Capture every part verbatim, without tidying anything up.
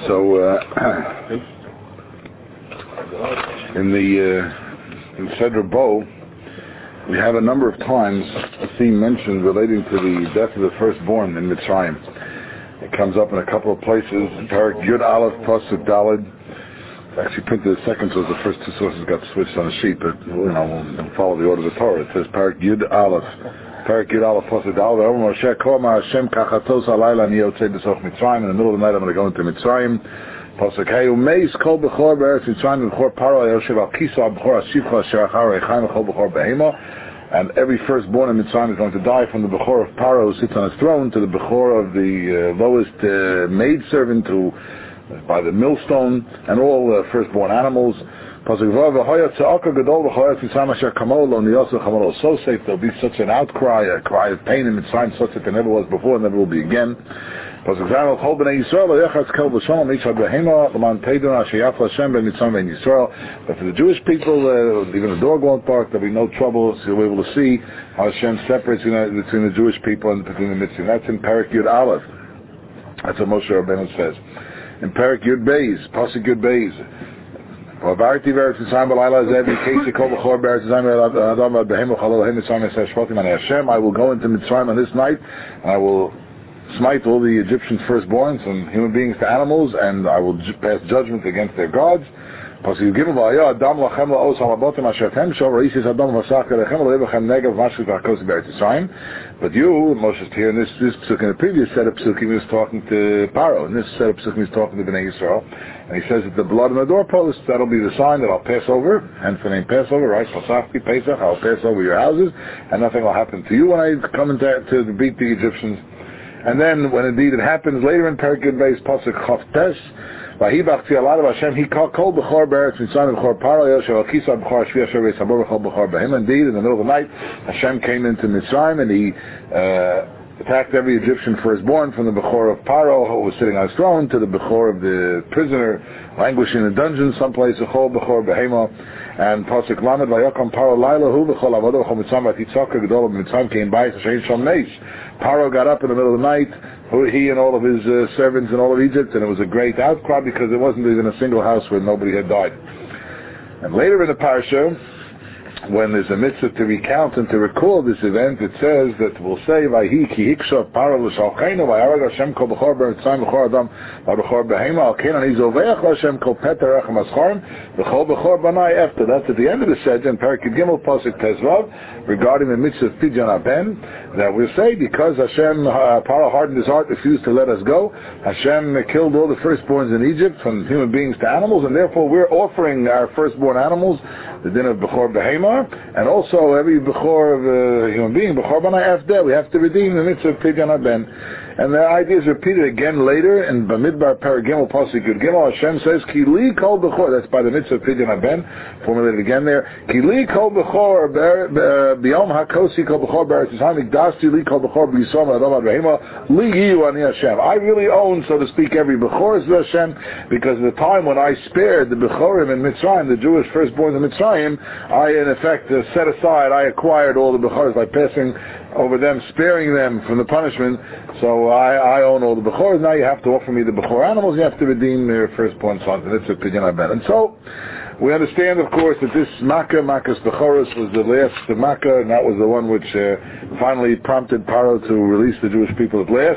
So, uh, in the uh, in Seder Bo, we have a number of times a theme mentioned relating to the death of the firstborn in Mitzrayim. It comes up in a couple of places. Parak Yud Aleph Pasuk Daled. Actually printed the second, so the first two sources got switched on the sheet, but you know, we'll follow the order of the Torah. It says Parak Yud Aleph. Parak Yud Aleph Pasuk Daled. Over Moshe Koma Hashem Kachatos Alayla Ni Yotzei B'Soch Mitzrayim. In the middle of the night, I'm going to go into Mitzrayim. Pasuk Hey Umeis Kol B'Chor Be'eretz Mitzrayim B'Chor Paro Yoshev Al Kisa B'Chor Ashivcha Asher Achar Echaim Kol B'Chor Behema. And every firstborn in Mitzrayim is going to die, from the Bechor of Paro who sits on his throne to the Bechor of the uh, lowest uh, maidservant who, uh, by the millstone, and all uh, firstborn animals. So safe, there'll be such an outcry, a cry of pain in Mitzrayim, such that there never was before and never will be again. But for the Jewish people, uh, even the dog won't bark. There'll be no trouble. So you'll be able to see how Hashem separates, you know, between the Jewish people and between the Mitzrayim. That's in Parak Yud Aleph. That's what Moshe Rabbeinu says. In Parak Yud Beis, Pasuk Yud Beis. I will go into Mitzrayim on this night, and I will smite all the Egyptian firstborns, from human beings to animals, and I will ju- pass judgment against their gods. But you, Moshe here in this, this psuk, in the previous set of psukim, he was talking to Paro. In this set of psukim, he's talking to Bnei Yisrael. And he says that the blood on the doorpost, that'll be the sign that I'll pass over, hence the name Passover, right? Pasachti, Pesach, I'll pass over your houses, and nothing will happen to you when I come in to, to beat the Egyptians. And then, when indeed it happens, later in Parak Yud Beis, Pasuk Chav Tes, Vahibach Tzialad of Hashem, he called Kol B'chor Beretz Mitzrayim B'chor Paro Yoshev Al Kisa B'chor Shvi Asher Beis Habor B'chol B'chor B'hem. Indeed, in the middle of the night, Hashem came into Mitzrayim, and he uh, attacked every Egyptian firstborn, from the Bechor of Paro, who was sitting on his throne, to the Bechor of the prisoner, languishing in a dungeon someplace, B'chol B'chor B'hema. And Pasuk Lamed Vayakam Paro Laila Hu B'chol Avodah B'chol Mitzrayim V'titzaka Gedol of Mitzrayim came by Hashem Shom Neish. Paro got up in the middle of the night, he and all of his uh, servants in all of Egypt, and it was a great outcry because there wasn't even a single house where nobody had died. And later in the parasha, when there's a mitzvah to recount and to recall this event, it says that we'll say, Vayhi ki hikshav paro l'shalcheinu, vayarag Hashem kol b'chor b'eritzayim b'chor adam v'b'chor b'hema, al ken ani zoveach Hashem kol peter echem ascharim v'chol b'chor banai efta. That's at the end of the seder in Parak Yud Gimel Pasuk Tezvav, regarding the mitzvah of Pidyon Aben, that we'll say, because Hashem, uh, Paro hardened his heart, refused to let us go, Hashem killed all the firstborns in Egypt, from human beings to animals, and therefore we're offering our firstborn animals the din of B'chor Behema, and also every B'chor of a human being, B'chor Banai Afdeh, we have to redeem the mitzvah of Pidyon Aben. And the idea is repeated again later in Bamidbar Parak Gimel Pasuk Yud Gimel. Hashem says, Ki li kol b'chor, that's by the mitzvah of Pidyon Aben, formulated again there, Ki li kol b'chor b'yom hakosi kol b'chor b'eretz Yisrael, Mikdashti li kol b'chor b'yisom adom ad v'hema, li yiyu ani Hashem. I really own, so to speak, every b'chor is Hashem, because at the time when I spared the b'chorim in Mitzrayim, the Jewish firstborn in Mitzrayim, I in effect uh, set aside, I acquired all the b'chors by passing over them, sparing them from the punishment. So I, I own all the b'chors. Now you have to offer me the b'chor animals. You have to redeem their firstborn sons. And it's a Pidyon Aben. And so we understand, of course, that this Makkah, Makkah's Bechoros, was the last of Makkah, and that was the one which uh, finally prompted Paro to release the Jewish people at last.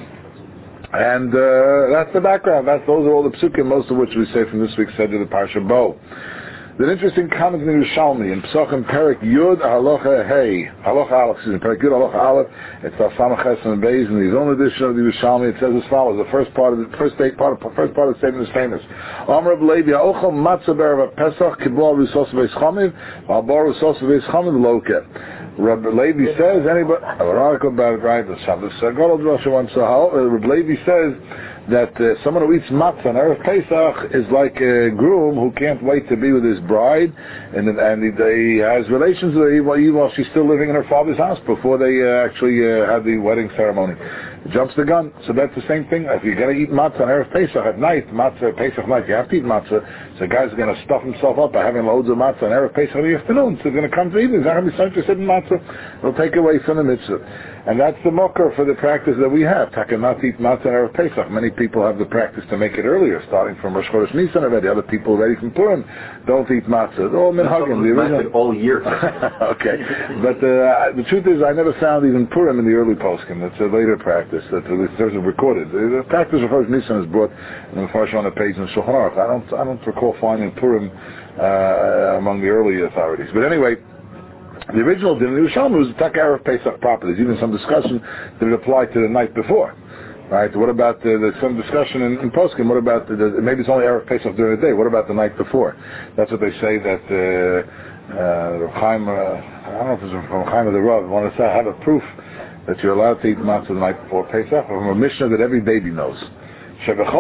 And uh, that's the background. That's those are all the psukim, most of which we say from this week's Seder, the Parsha Bo. An interesting comment in the Yerushalmi, in Pesachim Perik Yud Halacha Hey, Halacha Aleph, excuse me, Perik Yud Halacha Aleph, it's the Samach and Beis, in his own edition of the Yerushalmi, it says as follows, the first part of the first part, first part of the statement is famous. Amr Levi, Ochel Matzah B'Erev Pesach, Kibor Rusos Beis Chamiv, Albar Rusos Beis Chamiv Loke. Rabbi Levi says, anybody, I have an article about it, right, the Shabbos Sagol Rosh Hashanah Sahal, Rabbi Levi says, that uh, someone who eats matzah on Erev Pesach is like a groom who can't wait to be with his bride, and and he, he has relations with her while she's still living in her father's house before they uh, actually uh, have the wedding ceremony. He jumps the gun. So that's the same thing. If you're going to eat matzah on Erev Pesach at night, matzah, Pesach night, you have to eat matzah. So guys are going to stuff himself up by having loads of matzah on Erev Pesach in the afternoon. So they're going to come to eat. He's not going to be so interested in matzah. It'll take away from the mitzvah. And that's the mocker for the practice that we have. Taka not eat matzah on Erev Pesach. Many people have the practice to make it earlier, starting from Rosh Chodesh Nisan already. Other people already from Purim don't eat matzah. They're all minhagim. The original all year. Okay, but uh, the truth is, I never found even Purim in the early poskim. That's a later practice. That there's recorded. The practice of Rosh Nisan is brought in the first on the page in Shulchan Aruch. I don't, I don't recall finding Purim uh, among the early authorities. But anyway, the original din in Yerushalmi was the Taka Erev Pesach proper. There's even some discussion that it applied to the night before. Right? What about the, there's some discussion in, in Poskim? What about the, the, maybe it's only Erev Pesach during the day? What about the night before? That's what they say that uh, uh, Rav Chaim, uh, I don't know if it's from Chaim or the Rav, want to say I have a proof that you're allowed to eat matzah the night before Pesach from a Mishnah that every baby knows. Right? Every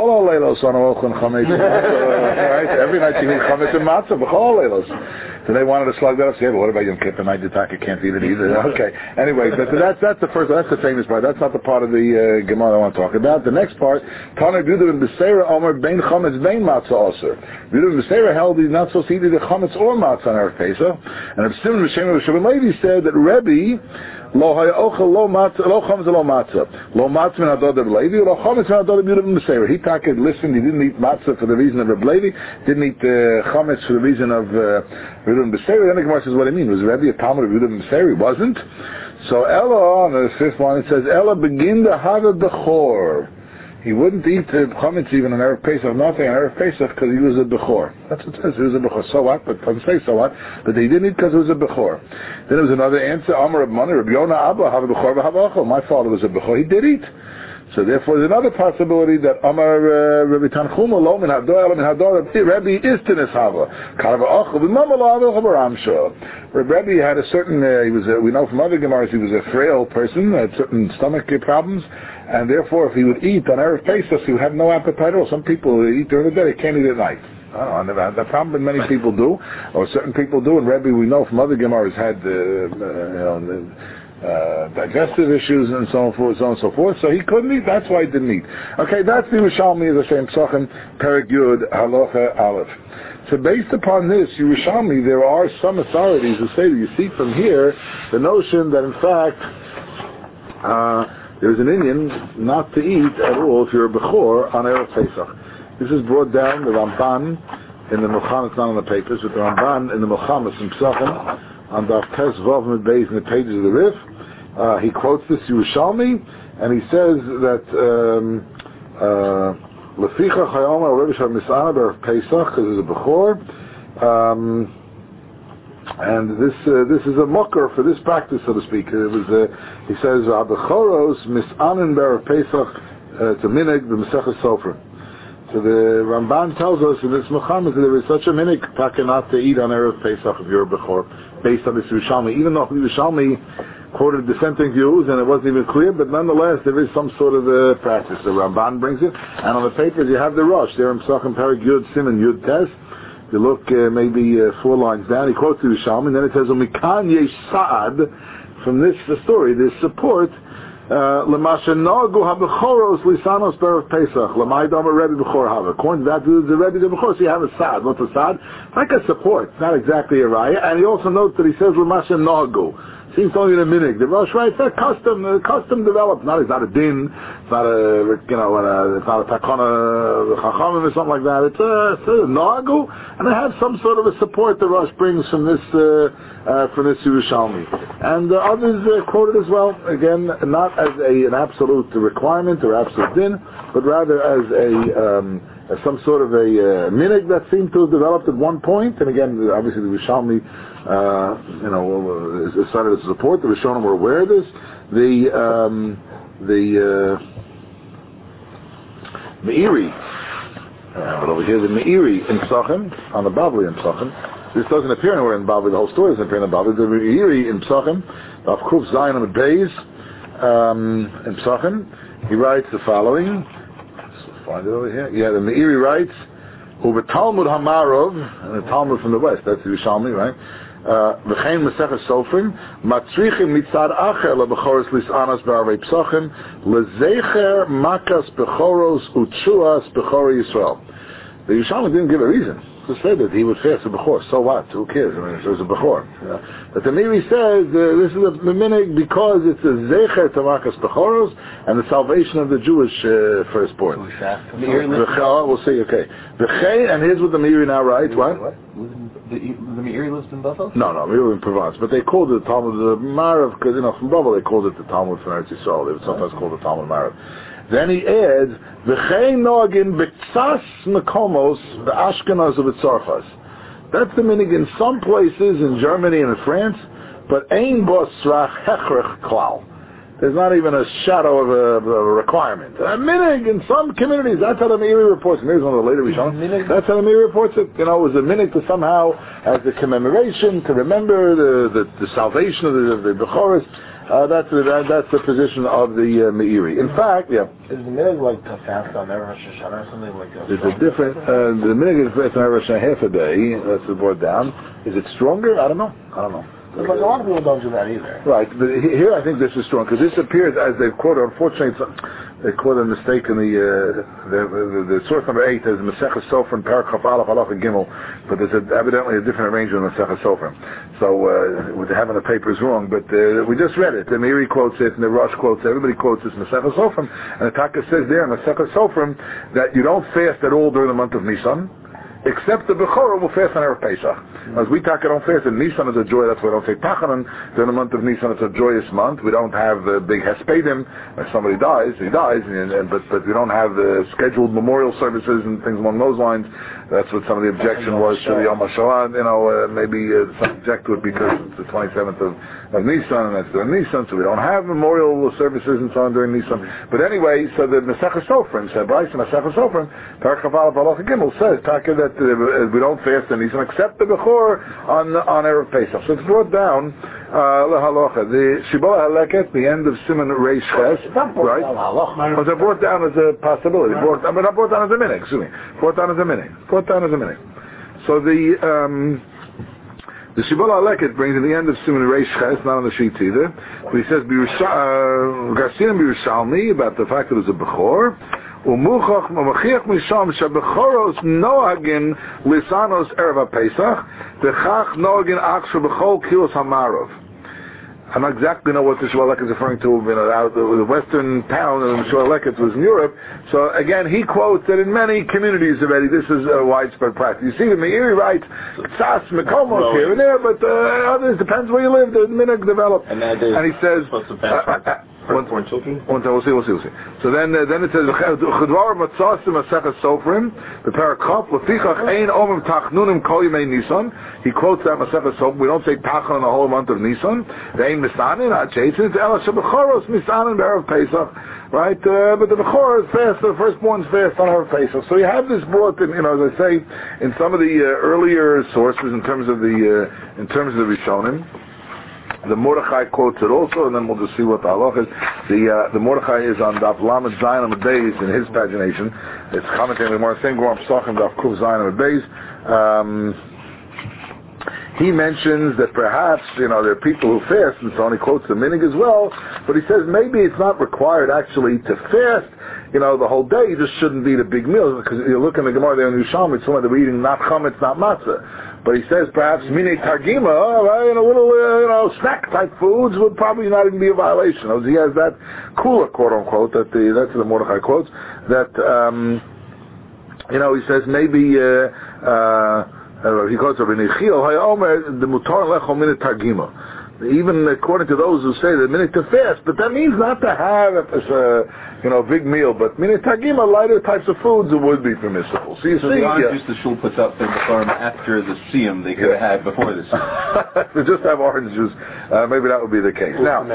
night you need chametz and matzah, b'chol leilos. So they wanted to slug that up. Say, well, what about Yom Kippur night? The Taka can't eat it either. Okay. Anyway, but that's that's the first. That's the famous part. That's not the part of the uh, Gemara I want to talk about. The next part, Tana Yehuda ben Beseira Omer bein chametz bein matzah also. Yehuda ben Beseira held he's not supposed to eat either chametz or matzah on Erev Pesach. And Rav Simon B'Shem Rav Shimon Levi said that Rebbe lo hayochel lo matzah lo chametz lo matzah lo matzah min hadod Reb Levi lo chametz min hadod Yehuda ben Beseira. He talked, listened. He didn't eat matzah for the reason of Reb Levi. Didn't eat uh, chametz for the reason of uh, Yehuda ben Beseira. Then the Gemara says, what do you mean? Was Rebbe a Talmud of Yehuda ben Beseira? He wasn't. So Ella on the fifth one it says Ella begin the Hava Bechor. He wouldn't eat the chametz even on Erev Pesach, nothing on Erev Pesach because he was a Bechor. That's what it says. He was a Bechor. So what? But it doesn't say so what. But they didn't eat because he was a Bechor. Then there was another answer. Amar Reb Mani, Reb Yonah Abba, Hava Bechor v'Hava Achol. My father was a Bechor. He did eat. So therefore, there's another possibility that Amar uh, Rabbi Tanchuma lo min hador lo min hador Rabbi is tenes hava karva achol v'mama lo hava chabaramsha. Rabbi had a certain uh, he was a, we know from other gemaras he was a frail person, had certain stomach problems, and therefore if he would eat on Erev Pesach he would have no appetite at all. Some people eat during the day, they can't eat at night. I don't know, I never had that problem, but many people do, or certain people do. And Rabbi, we know from other gemaras had uh, uh, you know. The, Uh, digestive issues and so on and forth, so on and so forth. So he couldn't eat. That's why he didn't eat. Okay, that's the Yerushalmi, as I say in Psachim, Perek Yud, Halacha Aleph. So based upon this Yerushalmi, there are some authorities who say that you see from here the notion that in fact uh, there's an Indian not to eat at all if you're a Bechor on Erev Pesach. This is brought down the Ramban in the Melcham. It's not on the papers, but the Ramban in the Melcham in Psachim on the Tes Vav Mid Beis in the pages of the Rif. Uh, he quotes this Yerushalmi, and he says that Leficha Chayoma Rebbe Shal Misana Ber Pesach because it's a Bechor, um, and this uh, this is a mocker for this practice, so to speak. It was uh, he says Abechoros Misanin Ber Pesach. It's a minig the Masechah Sofrim. So the Ramban tells us in this Muhammad that there is such a minig not to eat on Erev Pesach if you're a Bechor, based on this Yerushalmi. Even though Yerushalmi quoted dissenting views and it wasn't even clear, but nonetheless there is some sort of a practice. The Ramban brings it, and on the papers you have the Rosh there in Psachim Perek Yud Simon Yud Tes. You look uh, maybe uh, four lines down. He quotes the Yerushalmi, and then it says Umikan Yesh Saad. From this the story, there's support. Lemasha Nagu Habechoros Lisanos Berev Pesach Lamaydam Rebbe Bechor Hava. According to that, the Rebbe the Bechor, so you have a Saad. What's a Saad? Like a support. It's not exactly a raya. And he also notes that he says Lemasha Nagu. Seems only in a minig. The Rosh writes that custom, uh, custom developed. Not, it's not a din. It's not a, you know, a, it's not a takana chachamim or something like that. It's a, it's a nagu, and it has some sort of a support the Rosh brings from this, uh, uh, from this Yerushalmi. And uh, others uh, quoted as well. Again, not as a an absolute requirement or absolute din, but rather as a um, as some sort of a uh, minig that seemed to have developed at one point. And again, obviously the Yerushalmi, uh, you know, is decided to support. The Rishonim were aware of this. The um, the uh, Meiri, uh, but over here the Meiri in Psachim on the Bavli in Psachim. This doesn't appear anywhere in Bavli. The whole story doesn't appear in the Bavli. The Meiri in Psachim, of Kuf Zayin and Beis um, in Psachim, he writes the following. Let's find it over here. Yeah, the Meiri writes, "Uve Talmud Hamarov," and the Talmud from the west. That's the Yerushalmi, right? V'chein Maseches Sofrim matzrichim mitzad acher lebechoros lisanas b'arvei psachim lezecher makas bechoros utshuas bechori Yisrael. The Yerushalmi didn't give a reason. Just said that he would fast a bechor. So what? Who cares? I mean, if there's a bechor. Yeah. But the Meiri says uh, this is a minig because it's a zecher to makas bechoros and the salvation of the Jewish uh, firstborn. We'll see. Okay. V'chein, and here's what the Meiri now writes. What? What? The, the Meiri lives in Buffalo? No, no, we were in Provence, but they called it the Talmud the Marav because you know from Buffalo they called it the Talmud from Eretz Yisrael. They would sometimes call it the Talmud Marav. Then he adds, "V'chein noagin b'tzas mekomos b'Ashkenaz of Tzarchas." That's the minig in some places in Germany and in France, but ein bo srach hechrech klal. There's not even a shadow of a, of a requirement. A minig in some communities. That's how the Meiri reports. Meiri's one of the later Rishonim. That's how the Meiri reports it. You know, it was a minig to somehow, as a commemoration, to remember the the, the salvation of the, of the Bechoros. Uh, that's the, that, that's the position of the uh, Meiri. In fact, yeah. Is the minig like to fast on Erev Rosh Hashanah or something like that? There's a different. Uh, the minig is fast on Erev Rosh Hashanah half a day. That's the board down. Is it stronger? I don't know. I don't know. But a lot of people don't do that either. Right, but here I think this is strong because this appears as they've quoted. Unfortunately, they quoted a mistake in the uh, the, the, the source number eight as Maseches Sofrim Parakaf Aleph Aleph and Gimel, but there's a, evidently a different arrangement in Maseches Sofrim. So uh, with having the papers wrong, but uh, we just read it. The Meiri quotes it, and the Rosh quotes it. Everybody quotes this Maseches Sofrim, and the Taka says there in Maseches Sofrim that you don't fast at all during the month of Nisan. Except the Bechorah will fast on Erev Pesach. As we talk, I don't fast. And Nisan is a joy. That's why I don't take Tachanan. During the month of Nisan, it's a joyous month. We don't have the big Hespedim. If somebody dies, he dies. And, and, but but we don't have the scheduled memorial services and things along those lines. That's what some of the objection was to the Yom HaShoah. You know, uh, maybe uh, some object to it because it's the twenty-seventh of, of Nisan, and that's during Nisan, so we don't have memorial services and so on during Nisan. But anyway, so the Maseches Sofrim said, Bryce, Maseches Sofrim, Parak Chaval Balach Gimel says, Taka, that uh, we don't fast in Nisan except the Bechor on on Erev Pesach. So it's brought down Lahalocha. The Shibola Haleket, the end of Siman Reish Ches, right? Was it brought down as a possibility? Brought, I mean, not brought down as a minig, excuse me. Brought down as a minig. Brought down as a minig. So the um, the Shibola Haleket brings in the end of Siman Reish Ches, not on the sheets either. But he says Garcian B'Yerushalmi about the fact that it was a Bechor. Umuchach Machiach Misham Shabechoros Noagin Lisanos Erev Pesach Dechach Noagin Aksha Bechol Kilos Hamarov. I don't exactly know what the Shibola Haleket is referring to. You know, out the, the western town of the Shibola Haleket was in Europe. So again, he quotes that in many communities already this is a widespread practice. You see, the Meiri writes Tzas Mekomos here and there, but uh, others depends where you live. The minig developed, and, and he says. One, one, children? One, we'll see, we'll see, we'll see. So then, uh, then it says, Chedvar Matzasim Maseches Sofrim, the Parakop, Lefichach Ein Omim Tachnunim Kol Yimei Nisan. He quotes that Maseches Sofrim. We don't say Tachan in the whole month of Nisan. They ain't Misanin, not Jason. It's Ela Shebechoros Misanin B'Erev Pesach. Right? Uh, but the Bechor is fast, the firstborn's fast on Erev Pesach. So you have this brought in, you know, as I say, in some of the uh, earlier sources in terms of the, uh, in terms of the Rishonim. The Mordechai quotes it also, and then we'll just see what the halach is. The uh, the Mordechai is on Daf Lamed Zayin Amud Beis in his pagination. It's commenting on the Gemara saying Goram Pesachim Daf Kuf Zayin Amud Beis. Um, he mentions that perhaps, you know, there are people who fast, and so on. He quotes the minig as well, but he says maybe it's not required actually to fast, you know, the whole day. You just shouldn't eat a big meal, because you look in the Gemara there in Yerushalmi, it's someone that we're eating not chametz, not matzah. But he says perhaps mine targima, right, and a little, uh, you know, snack type foods would probably not even be a violation. He has that cooler, quote unquote, that the that's the Mordechai quotes, that um, you know, he says maybe uh, uh, he quotes Rabbi Nechiel Hayomer the mutar lechol mine targima. Even according to those who say that minute to fast, but that means not to have a, you know, big meal, but minute tagima, lighter types of foods would be permissible. So you so see, the orange yeah. juice the shul puts up in the farm after the siyum they could yeah. have had before the siyum. They just have orange juice. Uh, maybe that would be the case. Now,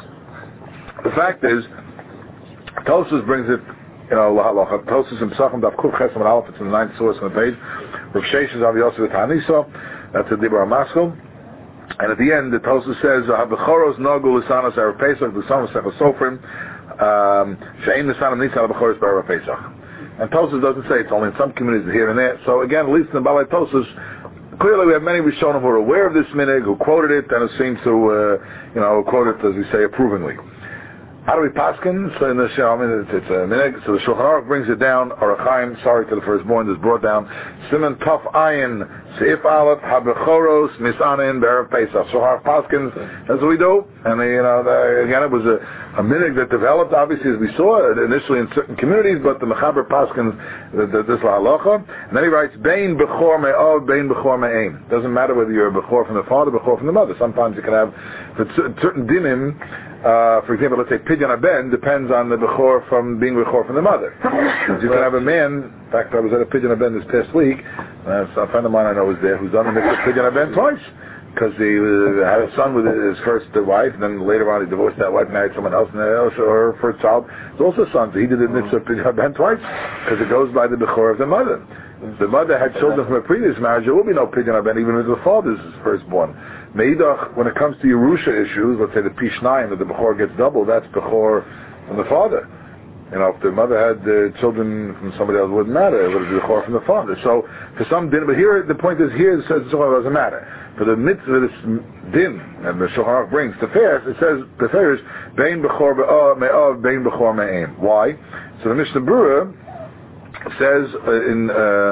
the fact is, Tosfos brings it, you know, Tosfos and Pesachim Daf Kuf Chesam and Aleph. It's in the ninth source on the page. Rav Sheshes Av Yosef Taniso. That's a Dibur Amasko. And at the end, the Tosfos says, "Habechoros Nogul Lisanos Erev Pesach Lisanos Maseches Sofrim She'ein Lisanim Nisan Habechoros B'Erev Pesach." And Tosfos doesn't say it's only in some communities here and there. So again, at least in the Balei Tosfos, clearly we have many Rishonim who are aware of this minhag, who quoted it, and who seem to, uh, you know, quote it, as we say, approvingly. How do we paskin? So in the I mean, it's, it's a minhag. So the Shulchan Aruch brings it down. Arachaim, sorry to the firstborn, is brought down. Siman Taf Ayin Seif Aleph Habechoros Misanin Be'erev Pesach. Shulchan Aruch paskins. That's what we do. And you know, the, again, it was a, a minhag that developed, obviously, as we saw initially in certain communities. But the Mechaber paskins the, the, this halacha. And then he writes Bein Bechor Me'ov Bein Bechor Me'aim. Doesn't matter whether you're a Bechor from the father, Bechor from the mother. Sometimes you can have for certain dinim. Uh, for example, let's say Pidyon Aben depends on the Bechor from being Bechor from the mother. You can have a man, in fact I was at a Pidyon Aben this past week, uh, a friend of mine I know was there who's done a mix of Pidyon Aben twice, because he uh, had a son with his first wife, and then later on he divorced that wife, married someone else, and also her first child was also a son, so he did a mix of Pidyon Aben twice, because it goes by the Bechor of the mother. If the mother had children from a previous marriage, there will be no Pidyon Aben, even if the father's firstborn. Meidach, when it comes to Yerusha issues, let's say the Pishnayim, that the Bechor gets double, that's Bechor from the father. You know, if the mother had uh, children from somebody else, it wouldn't matter. It would be Bechor from the father. So, for some din, but here, the point is, here it says it doesn't matter. For the mitzvah, this din, and the Shulchan Aruch brings to fast, it says, the fast, Bein Bechor Me'av, Bein Bechor Me'aim. Why? So the Mishnah Berurah says uh, in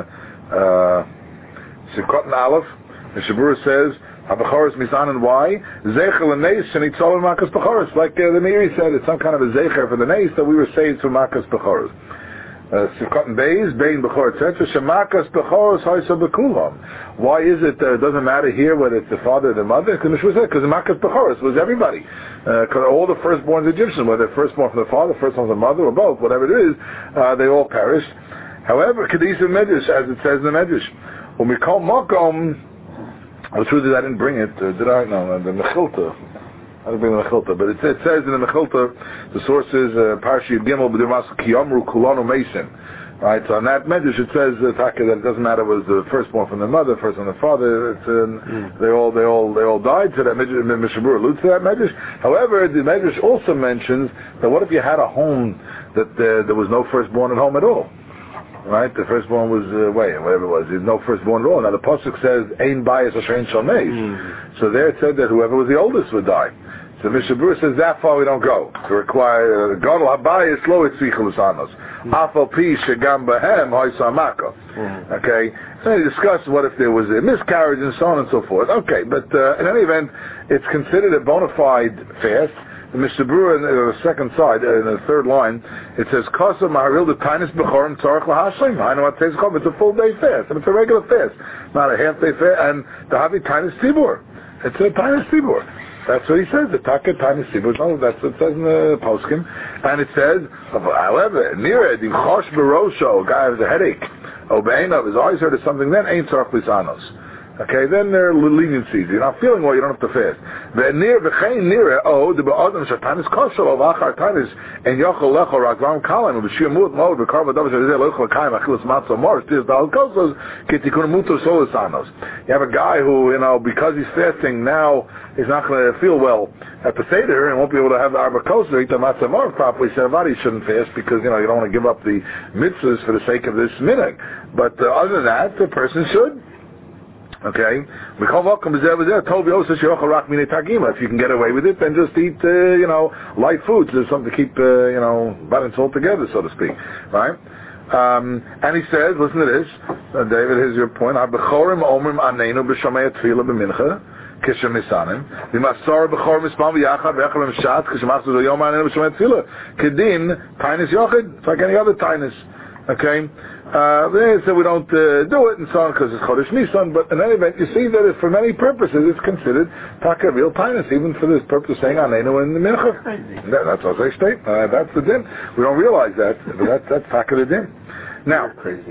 Sivkot uh, uh, Aleph, the Mishnah Berurah says, HaBechoros Misanin, why? Zeicher l'neis shenitzol Makas Bechoros. Like uh, the Meiri said, it's some kind of a zeicher for the neis that we were saved through Makas Bechoros. Sivkot and Beis, Bein Bechor, et cetera. Shemakas Bechoros Haisa Bekulam. Why is it uh, it doesn't matter here whether it's the father or the mother? Because the Makas Bechoros was everybody. Because uh, all the firstborn Egyptians, whether firstborn from the father, firstborn from the mother, or both, whatever it is, uh, they all perished. However, Kedis Medrash, as it says in the Medrash, Umikol Mokom. The truth is I didn't bring it. Uh, did I? No, the Mechilta. I didn't bring the Mechilta. But it, it says in the Mechilta, the source is uh, Parshi Gimel B'Dirmas Kiyamru Kulanu Mason. Right, so on that medrash it says uh, that it doesn't matter whether it was the firstborn from the mother, first from the father. It's, uh, mm. They all, they all, they all died. So that medrash, Mishnah Berurah alludes to that medrash. However, the medrash also mentions that what if you had a home that uh, there was no firstborn at home at all? Right, the firstborn was uh, wait, whatever it was. There's no firstborn at all. Now the pasuk says "Ein bias asher ein shalmeis," mm. so there it said that whoever was the oldest would die. So Mishnah Berurah says that far we don't go. To require gadol habayis lo etzichel usanos afal pi shegam bahem ha'isamakom. Okay, so they discuss what if there was a miscarriage and so on and so forth. Okay, but uh, in any event, it's considered a bona fide fast. The Mishnah Berurah, on the second side, in the third line, it says, Kosa Maharil, the Tainis Bechorim Tzarech Lahashlim. I know what it says, it's a full day fast, and it's a regular fast, not a half day fast, and the Havi Tainis Tzibur. It's a Tainis Tzibur. That's what he says, the Taka Tainis Tzibur. No, that's what it says in the Poskim. And it says, however, near it, the Chosh Barosho, a guy has a headache, Obeinav, his eyes hurt or something, then ain't Tzarech Lisanos. Okay, then there are leniencies. You're not feeling well, you don't have to fast. Near v'chein near oh the ba'adam shatanis koshel of achar tanis and yochel lecho ragvam kalim v'shiyamut mod v'karva davar shadizeh lochel kaim achilas matzah mor shtiz dal kosos kitikun muto solisanos. You have a guy who, you know, because he's fasting now, he's not going to feel well at the Seder and won't be able to have the arba kosos eat the matzah mor properly. So everybody shouldn't fast because, you know, you don't want to give up the mitzvahs for the sake of this minhag. But uh, other than that, the person should. Okay, we call welcome is over there. Told you if you can get away with it, then just eat, uh, you know, light foods. There's something to keep, uh, you know, butter and salt together, so to speak, right? Um, and he says, listen to this, uh, David. Here's your point. Bechorim omrim anenu b'shamei tefila b'mincha kishem misanim. V'masor bechorim mispam v'yachad v'yachad v'mshat kishem achzul yom anenu b'shamei tefila kedin tainis yochid. It's like any other tainis. Okay. Uh, they say we don't uh, do it and so on because it's Chodesh Nisan, but in any event, you see that it, for many purposes it's considered taka real tainus, even for this purpose of saying Anenu in the Mincha. That, that's what they state. Uh, that's the din. We don't realize that, but that's that's taka the din. Now, crazy.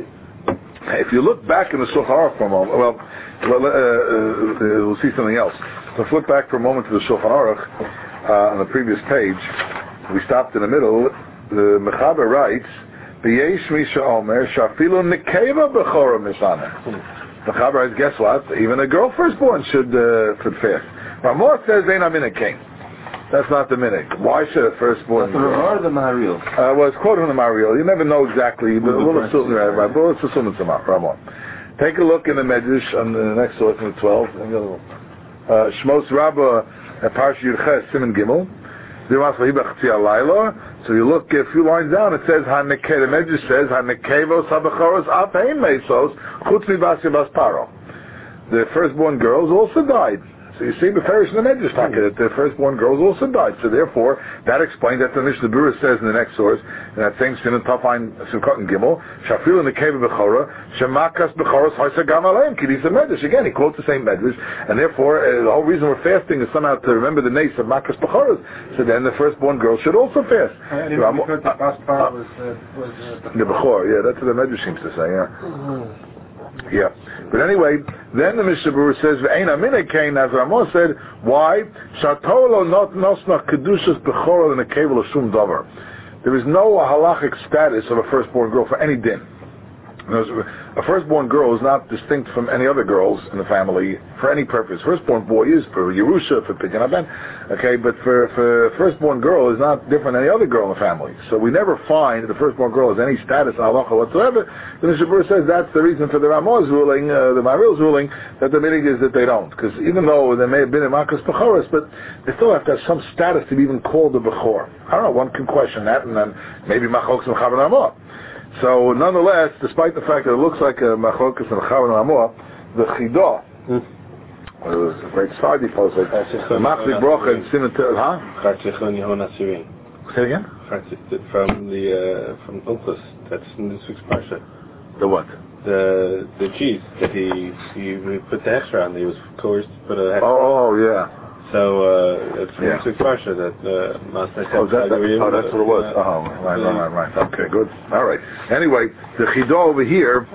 If you look back in the Shulchan Aruch for a moment, well, well uh, uh, we'll see something else. So flip back for a moment to the Shulchan Aruch uh, on the previous page. We stopped in the middle. The Mechaber writes. B'yesh misha omer shafilu nekeva b'chora misana. The Chaber writes, guess what? Even a girl firstborn should uh, should fast. Ramor says ain't a minhag king. That's not the minhag. Why should a firstborn? That's the Ramor or the Maharil? Uh, well, it's quoted in the Maharil. You never know exactly, but we'll assume right, but we'll assume it's the Ramor. Take a look in the Medrash on the next source, in the twelve. Uh, Shmos Rabbah, Parsha Yudches, Siman Gimel. So you look a few lines down, it says, the Medrash says, Hanekevos habechoros apein mesos, chutz mibasya bas paro. The firstborn girls also died. So you see, the Beferish in the Medrash talking that the firstborn girls also died. So therefore, that explains that the Mishnah Berurah says in the next source, in that same Siman Tafain Simchat and Gimel, Shafil in the cave of Bechora, Shemakas Bechoros Haisa Gam Aleim Kidisa Medrash. Again, he quotes the same Medrash, and therefore uh, the whole reason we're fasting is somehow to remember the nace of Makas Bechoros. So then the firstborn girls should also fast. And uh, because the Baspar was, uh, was uh, the Bechor, yeah, that's what the Medrash seems to say. Yeah. Mm-hmm. Yeah, but anyway, then the Mishnah Berurah says, "Ve'eina minei kain," as Ramah said. Why? Shatolo not nosna kedushas bechora in a kevel shum davar. There is no halachic status of a firstborn girl for any din. A firstborn girl is not distinct from any other girls in the family for any purpose. Firstborn boy is for Yerusha, for Pidyon Haben, okay, but for, for firstborn girl is not different than any other girl in the family. So we never find that the firstborn girl has any status in halacha whatsoever. The Mishnah Berurah says that's the reason for the Ramah's ruling, uh, the Maril's ruling, that the meaning is that they don't. Because even though they may have been in Makas Bechoros, but they still have to have some status to be even called a Bechor. I don't know, one can question that, and then maybe Machlokas and Chavan Ramah. So nonetheless, despite the fact that it looks like a Machlokas and Chavan Ramah, the Chidah, mm. well, it was a great Sfardi post, like Machzik Brocha and Siman Tel, huh? Say it again? From the, uh, from Unclus, that's in this week's Parsha. The what? The the cheese that he, he put the hechsher on, he was coerced to put a hechsher Oh, oh, yeah. So uh, it's from yeah. this week's Parsha that uh, Master oh, that, that, oh, that's what it was. Uh, oh, right, right, right, right. Okay, good. All right. Anyway, the Chidah over here,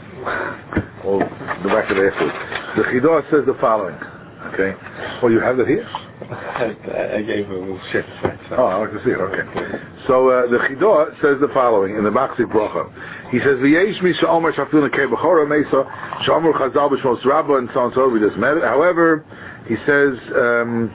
we'll go back to the afterwards. The Chidah says the following. Okay. Well, you have it here? I, I gave him a shit. Oh, I like to see it. Okay. So uh, the Chidah says the following in the Machzik Brocha. He says, "V'yesh mi she'omer shafil nekei b'chora mesa she'omer chazal b'shmos rabba," and so on and so on. We just met it. However, he says um,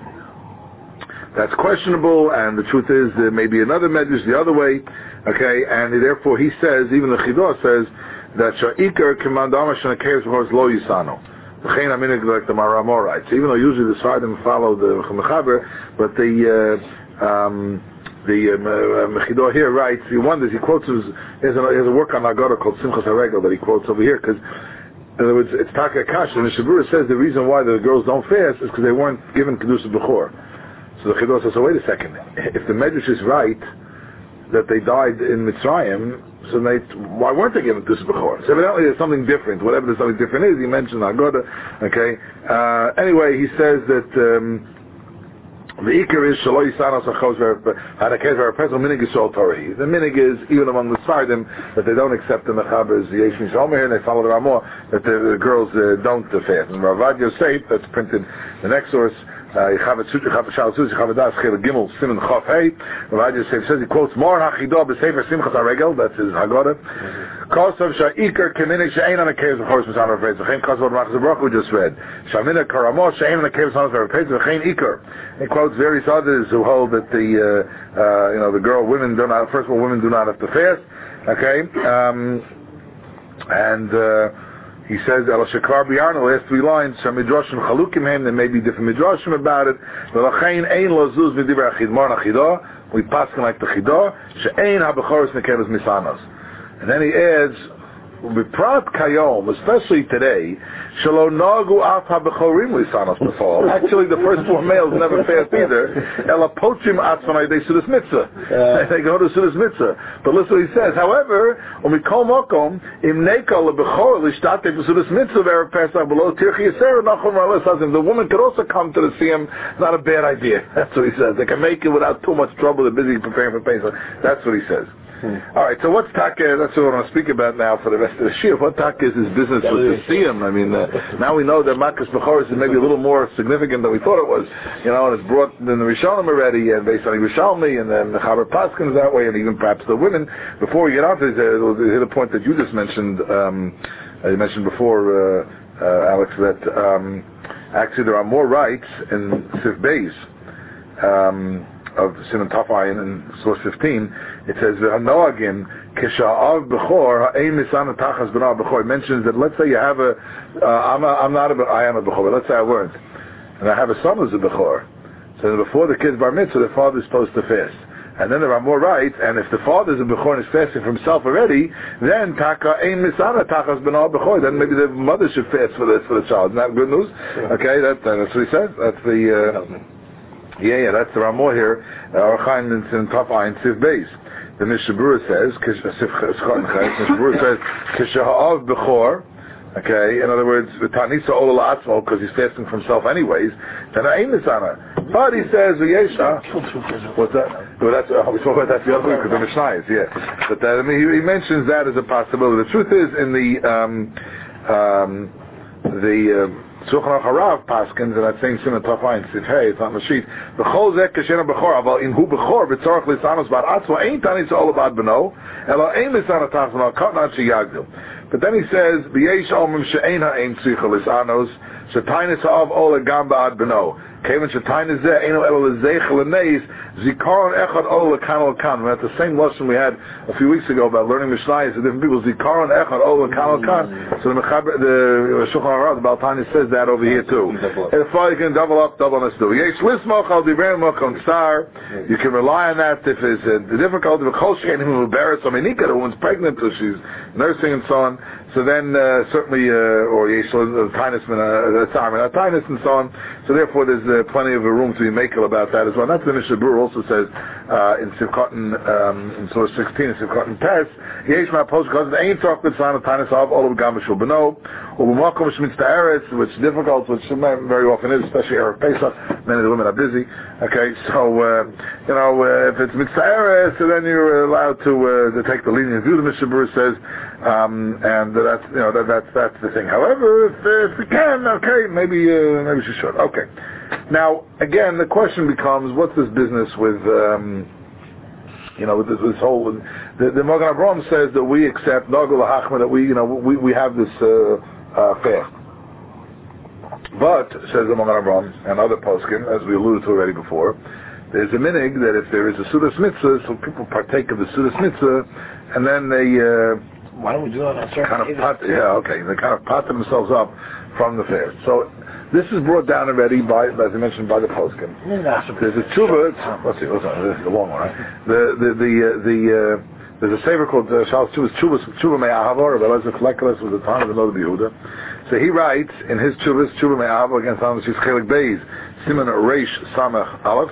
that's questionable, and the truth is there may be another medrash the other way. Okay, and therefore he says, even the Chidah says that sha'ikar k'mandama she'nekei b'chora lo yisano. Like the Maramah writes, even though usually the Sfardim follow the Mechaber, but the uh, um, the uh, Mechidah here writes, he wonders, he quotes his, he has a, he has a work on Agada called Simchas HaRegel that he quotes over here, because in other words, it's Taka Akash, and the Mishnah Berurah says the reason why the girls don't fast is because they weren't given Kedusha Bechor. So the Chidah says, so wait a second, if the Medrash is right that they died in Mitzrayim, so they, why weren't they given Kedusha Bechor? So evidently there's something different. Whatever there's something different is, he mentioned Agoda. Okay. Uh, anyway, he says that um, the Iker is Shaloi Sanos Achos Harakez Varapesel Minig Yisrael Torah. The minig is even among the Sfardim that they don't accept the Mechaber's Yesh Mishomer here, and they follow the Ramah that the, the girls uh, don't uh, fast. And Ravad Yosef, that's printed the next source. Yechavet Sutra, Yechavet Shal Sutra, Yechavet Das, Chel Gimel, Siman Chof Hey. Ravad Yosef says, he quotes more Hachidah b'Sefer Simchas HaRegel, that's his Haggadah. Kosav Sha'ikar Keminig She'ein on the caves of Horus Misan Rav Peitz, V'chein Kosav Machas Baruch we just read. Sha'minig Karamah She'ein on the caves of Rav Peitz, V'chein Ikar. He quotes various others who hold that the, uh, uh, you know, the girl, women do not, first of all, women do not have to fast. Okay? Um, and, uh, he says, "El Shekar B'Yarn," the last three lines, "Some midrashim chalukim hem." There may be different midrashim about it. V'lachein ein lozuz midiber achidmar nachidah. We pass like the chidah. She'ein habechoros nekeves misanos. And then he adds, "B'prat kayom," especially today, shelo nagu af habechorim lisanos b'fol. Actually, the first four males never fast either. Ela pochim atzvanay they sudas mitzvah. They go to sudas mitzvah. But listen what he says. However, when we call mokom im nekal lebechor lishtate b'sudas mitzvah erev Pesach below tirchi yisera nachum ralas hazim. The woman could also come to the siyam. Not a bad idea. That's what he says. They can make it without too much trouble. They're busy preparing for Pesach. That's what he says. Hmm. All right, so what's taka? That's what I want to speak about now for the rest of the year. What taka is his business with the siyam? I mean, uh, now we know that Makas Bechoros is maybe a little more significant than we thought it was. You know, and it's brought in the Rishonim already, and based on Yerushalmi, and then the Chaber Paskins that way, and even perhaps the women. Before we get on to this, uh, the point that you just mentioned, um, you mentioned before, uh, uh, Alex, that um, actually there are more rights in Sif Beis. Um, of Simon Tafayin in source fifteen, it says Noagim Kisha'av Bechor Ha'ein Misana Tachas B'Nar Bechor. It mentions that let's say you have a, uh, I'm, a I'm not a, I am a Bechor, but let's say I weren't, and I have a son who's a Bechor. So before the kid's bar mitzvah, the father is supposed to fast. And then there are more rights, and if the father is a Bechor and is fasting for himself already, then Taka Ein Misana Tachas B'Nar Bechor, then maybe the mother should fast for this for the child. Isn't that good news? Okay, that, that's what he says. That's the, uh, yeah, yeah, that's the Ramor here. Our Chaim in Taf Ayin Siv Beis. The Mishnah Berurah says, Mishnah Berurah says, Kisha'av Bechor, okay, in other words, Tanisa Ola La'atzmo, because he's fasting for himself anyways, then Ein Misana. But he says, V'yesha, what's that? Well, that's, uh, we spoke about that the other week, because the Mishnah is, yeah. But that, I mean, he, he mentions that as a possibility. The truth is, in the, um, um, the, uh, Tzulchan Harav Paskins, and that same Simon Tafayin, Sifhei, it's not Mashit, B'chol Zek Kashena B'chor, Aval in Hu B'chor, B'tzorach Lisanos Bar Atzma, Ein Tanitza Ola Bad B'no, Elo Ein Lisana Tach B'no, Katnan Sheyagdil. But then he says, B'yesh Omim She'ein Ha'ein Tzricha Lisanos, Shetainis Ha'av Ola Gam Ba'ad B'no. Kevin Shetainis Zeh, Eino Elo L'zeichel L'neis, Zikaron Echad Ola Kan Kan. That's the same lesson we had a few weeks ago about learning Mishnayos to different people. Zikaron Echad Ola Kan Kan. So the Mechaber, the Shulchan Aruch, the Baal Tanya says that over here too. And if you can double up, double on this too. Yesh Lismoch Al Divrei Mochon Star. You can rely on that if it's a difficulty. But Kol Shein Him Uberes Aminika, the woman's pregnant, so she's nursing and so on. So then uh, certainly, uh, or Yesh Tinus Tinus and so on. So therefore, there's uh, plenty of room to be makel about that as well. And that's the Mishnah Berurah also says uh, in Sivkotin, um, in source sixteen, in Sivkotin Pes, Yesh Ma Post because the Ein Tzarch B'Tzana Tinus Av Olav Gam B'Shul B'no, or B'Makom Shmitz Ta'eretz, which is difficult, which very often is, especially Erev Pesach. Many of the women are busy. Okay, so uh, you know uh, if it's Mitzvah so then you're allowed to uh, to take the lenient view. The Mishnah Berurah says, um, and that's you know that, that's that's the thing. However, if, if we can, okay, maybe uh, maybe she should. Okay. Now again, the question becomes, what's this business with um, you know with this, this whole the, the Magen Avraham says that we accept Nagul Hachma, that we you know we we have this uh, uh, fast. But, says the Magen Avraham and other poskim, as we alluded to already before, there's a minig that if there is a Sudas Mitzvah, so people partake of the Sudas Mitzvah, and then they uh, why don't we do that on certain kind of pot, yeah, okay, they kind of pot themselves up from the fast. So this is brought down already by, as I mentioned, by the poskim. There's a tshuva. Let's see, what's on? This is the long one, right? The the the uh, the uh, there's a saver called uh, Shalos Tshuva Tshuva Me'ahavor. Rabbi Elazar Flekeles was the time of the Noda B'Yehuda. So he writes in his Tshuvas Tshuva Me'ahavor against Amos Chelik Beis Siman Reish Samach Aleph.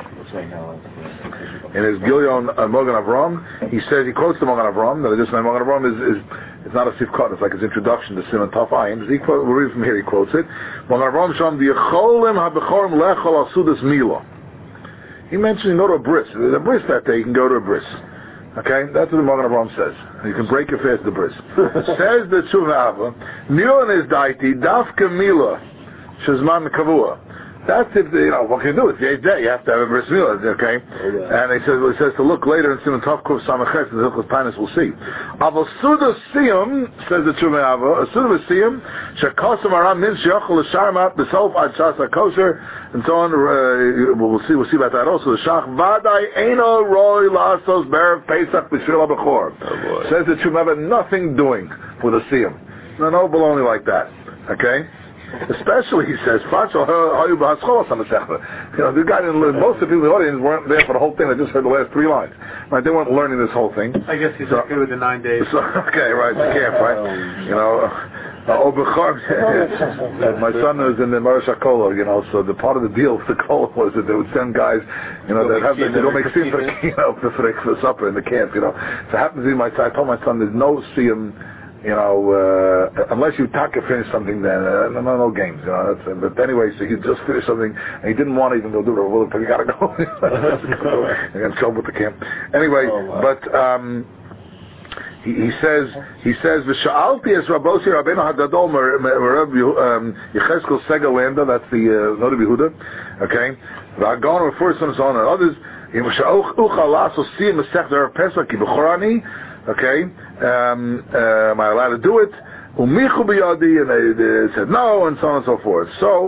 In his Gilyon uh, Magen Avraham, he says, he quotes the Magen Avraham, that just my Magen Avraham is, is it's not a sifkat, it's like his introduction to Siman Taf Ayin. He quote, we'll read from here, he quotes it. Magen Avraham Sham V'yecholim habechorim lechol asudas mila. He mentions you can go to a bris. There's a bris that day, you can go to a bris. Okay, that's what the Magen Avraham says. You can break your fast the bris. Says the Tshuva Ava, Mila is daiti dafka mila shezman kavua. That's if, the, you know, what can you do? It's the eighth day. You have to have a bris milah, okay? Oh, yeah. And he says, well, he says to look later in Simon Tov Kuf Samachet, the Hilchos Tainus will see. Aval Suda Siyam, says the Tshuva Ava, Suda Siyam, Shekosam Aram Min Sheyochel L'Sharmat, B'Sof Ad Shasa Kosher, and so on. Uh, we'll see, we'll see about that also. The Shach Vadai Eino Roy Lasos Berev Pesach B'Shvil HaBechor. Says the Tshuva Ava, nothing doing with a Siyam. No, no baloney like that. Okay? Especially, he says, you know, the guy didn't learn, most of the people in the audience weren't there for the whole thing, they just heard the last three lines. Right, they weren't learning this whole thing. I guess he's so, okay with the nine days. So, okay, right, the camp, right? You know, uh, my son was in the Marash HaKola, you know, so the part of the deal with the Kola was that they would send guys, you know, that have, they don't make steam for, you know, for, for supper in the camp, you know. So it happens to be my son, I told my son, there's no siyum, you know, uh, unless you taka finish something, then uh, no, no, no games, you know. That's, uh, but anyway, so he just finished something, and he didn't want to even go do it. Well, you gotta go. You're in trouble with the camp. Anyway, oh, wow. but um, he, he says, he says, "V'sha'alti es Rabbosi Rabbeinu Hagadol Merav Yecheskel Segalanda." That's the uh, Noda B'Yehuda. Okay, V'Agon refers to his own and others. V'sha'ucha laso siyam mesech der Pesach ki b'chorani. Okay, um, uh, am I allowed to do it? Umichu b'yadi, and they, they said no, and so on and so forth. So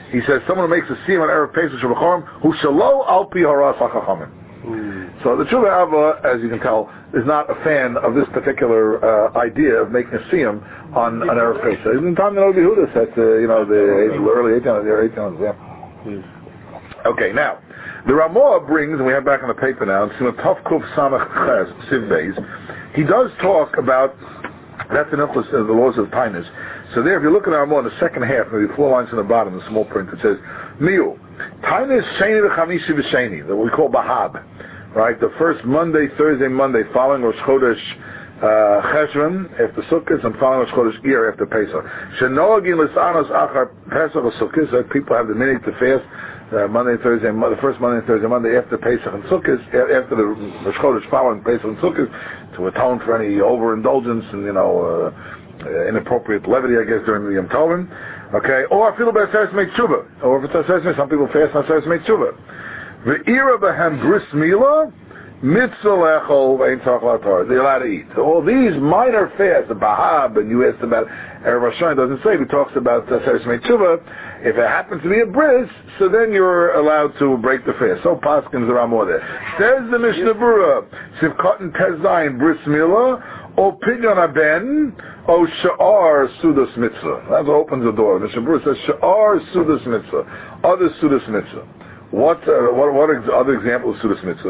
he says someone who makes a siyum on Erev Pesach Shabbat who shalo al pi haras hachachamim. So the Tshuva Abba, as you can tell, is not a fan of this particular uh, idea of making a siyum on an Erev Pesach. In time the Novi Yehuda said, uh, you know, the early eighteen hundreds, yeah. Okay, now the Ramah brings, and we have back on the paper now, Tov Kuf Samach Ches Siv Beis. He does talk about that's an emphasis of the laws of Tainus. So there, if you look at the Ramah in the second half, maybe four lines in the bottom, the small print, it says Miu Tainus Sheni v'Chamishi v'Sheni, that we call Bahab, right? The first Monday, Thursday, Monday following Rosh Chodesh uh, Cheshvan after Sukkot and following Rosh Chodesh Iyar after Pesach. Shenoagin l'sanos achar Pesach or Sukkot, so people have the minute to fast. Uh, Monday, Thursday, the first Monday, Thursday, Monday after Pesach and Sukkot, after the Rosh Chodesh following Pesach and Sukkot, to atone for any overindulgence and you know uh, uh, inappropriate levity, I guess, during the Yom Tovim. Okay, or feel about Aseres Mei Tshuva, or if it's Aseres, some people fast on Aseres Mei Tshuva. Ve'ira b'hem bris milah, mitzvah lechol ve'in tzarich la'atar. They're allowed to eat. So all these minor fasts, the Bahab, and you asked about Erev Rosh Hashanah, doesn't say. He talks about Aseres Mei Tshuva. If it happens to be a bris, so then you're allowed to break the fast. So Paskins are more there. Says the Mishnah Berurah, Sivkot and Tezayin bris milah, O Pidyon Aben, O Sha'ar Sudas Mitzvah. That opens the door. The Mishnah Berurah says Sha'ar Sudas Mitzvah. Other Sudas Mitzvah. What, uh, what, what ex- other example of Sudas Mitzvah?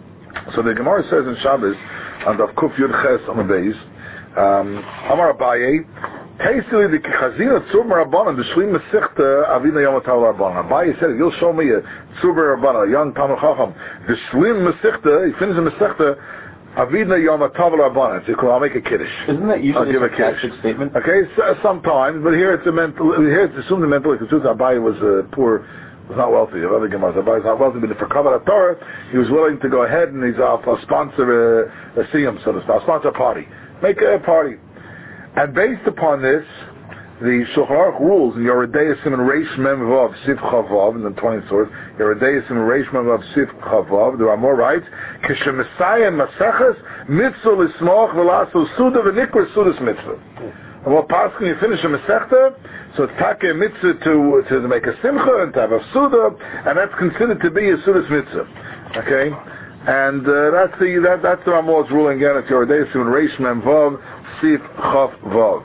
So the Gemara says in Shabbos, on the Kuf Yud Ches on the base, um, Amar Abaye, Tasili the Chazina Tzur Rabbanan, the Shlim Mesichta Avina Yom Tav Rabbanan. Abaye said, you'll show me a Tzur Rabbanan, a young Talmud Chacham. The Shlim Mesichta, he finishes the Mesichta, Avina Yom Tav Rabbanan. So I'll make a kiddush. Isn't that usually a sarcastic statement? Okay, so, sometimes, but here it's a mental. Here it's assumed the mental. Because Abaye was uh, poor. Was not wealthy. Of other Gemaras, Abaye was not wealthy, but for Kabbalah Torah, he was willing to go ahead and he's uh, a sponsor a, a siyum, so to speak, sponsor a party, make a party, and based upon this, the Shulchan Aruch rules in Yoredei Siman Reish Mem Vav Siv Chavav in the twentieth source, Yoredei Siman Reish Mem Vav Siv Chavav. There are more rights. Kishem Messiah Maseches Mitzvah Lismoch V'Laso Suda V'Nikra Sudas Mitzvah. And what Paskin you finish a Masechta, so it's take a mitzvah to, to make a simcha and to have a suda, and that's considered to be a sudas mitzvah. Okay? And uh, that's the that, that's the Ramah's ruling again at Yoredei Siman Reish Mem Vav Siv Chav Vav.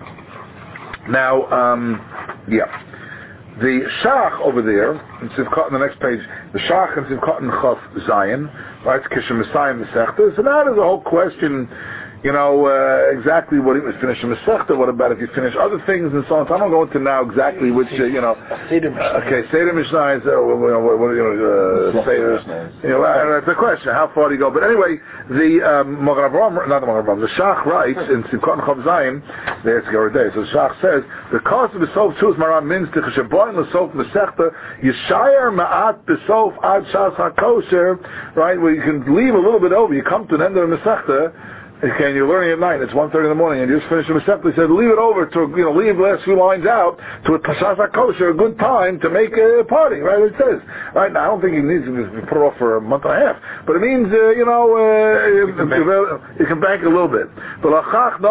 Now, um, yeah. The Shach over there, in Sivkot, on the next page, the Shach and Sivkot and Chav Zion, right, Kishem Messiah Masechta, so that is a whole question, you know, uh, exactly what he was finishing Masechta, what about if you finish other things and so on. So I don't go into now exactly which, uh, you know, uh, okay, Seder Mishnah is, uh, what, what, you know, uh, Seder, you know, uh, it's a question, how far do you go? But anyway, the, um, Magen Avraham, not the Magen Avraham, the Shach writes in Sivkot and Chav Zion, there's Yoredei, so the Shach says, the cost of the Sof Chus Maram means to Cheshaboin the Sof Masechta, Yeshayar Ma'at Besof Ad Shas HaKosher, right, where you can leave a little bit over, you come to the end of the Masechta, okay, and you're learning at night, it's one thirty in the morning, and you just finish the Masechta, he said, leave it over to, you know, leave the last few lines out to a Tashas HaKosher, a good time to make a party, right, it says. Right, now, I don't think he needs to put it off for a month and a half, but it means, uh, you know, uh, you, can you can bank a little bit. But that's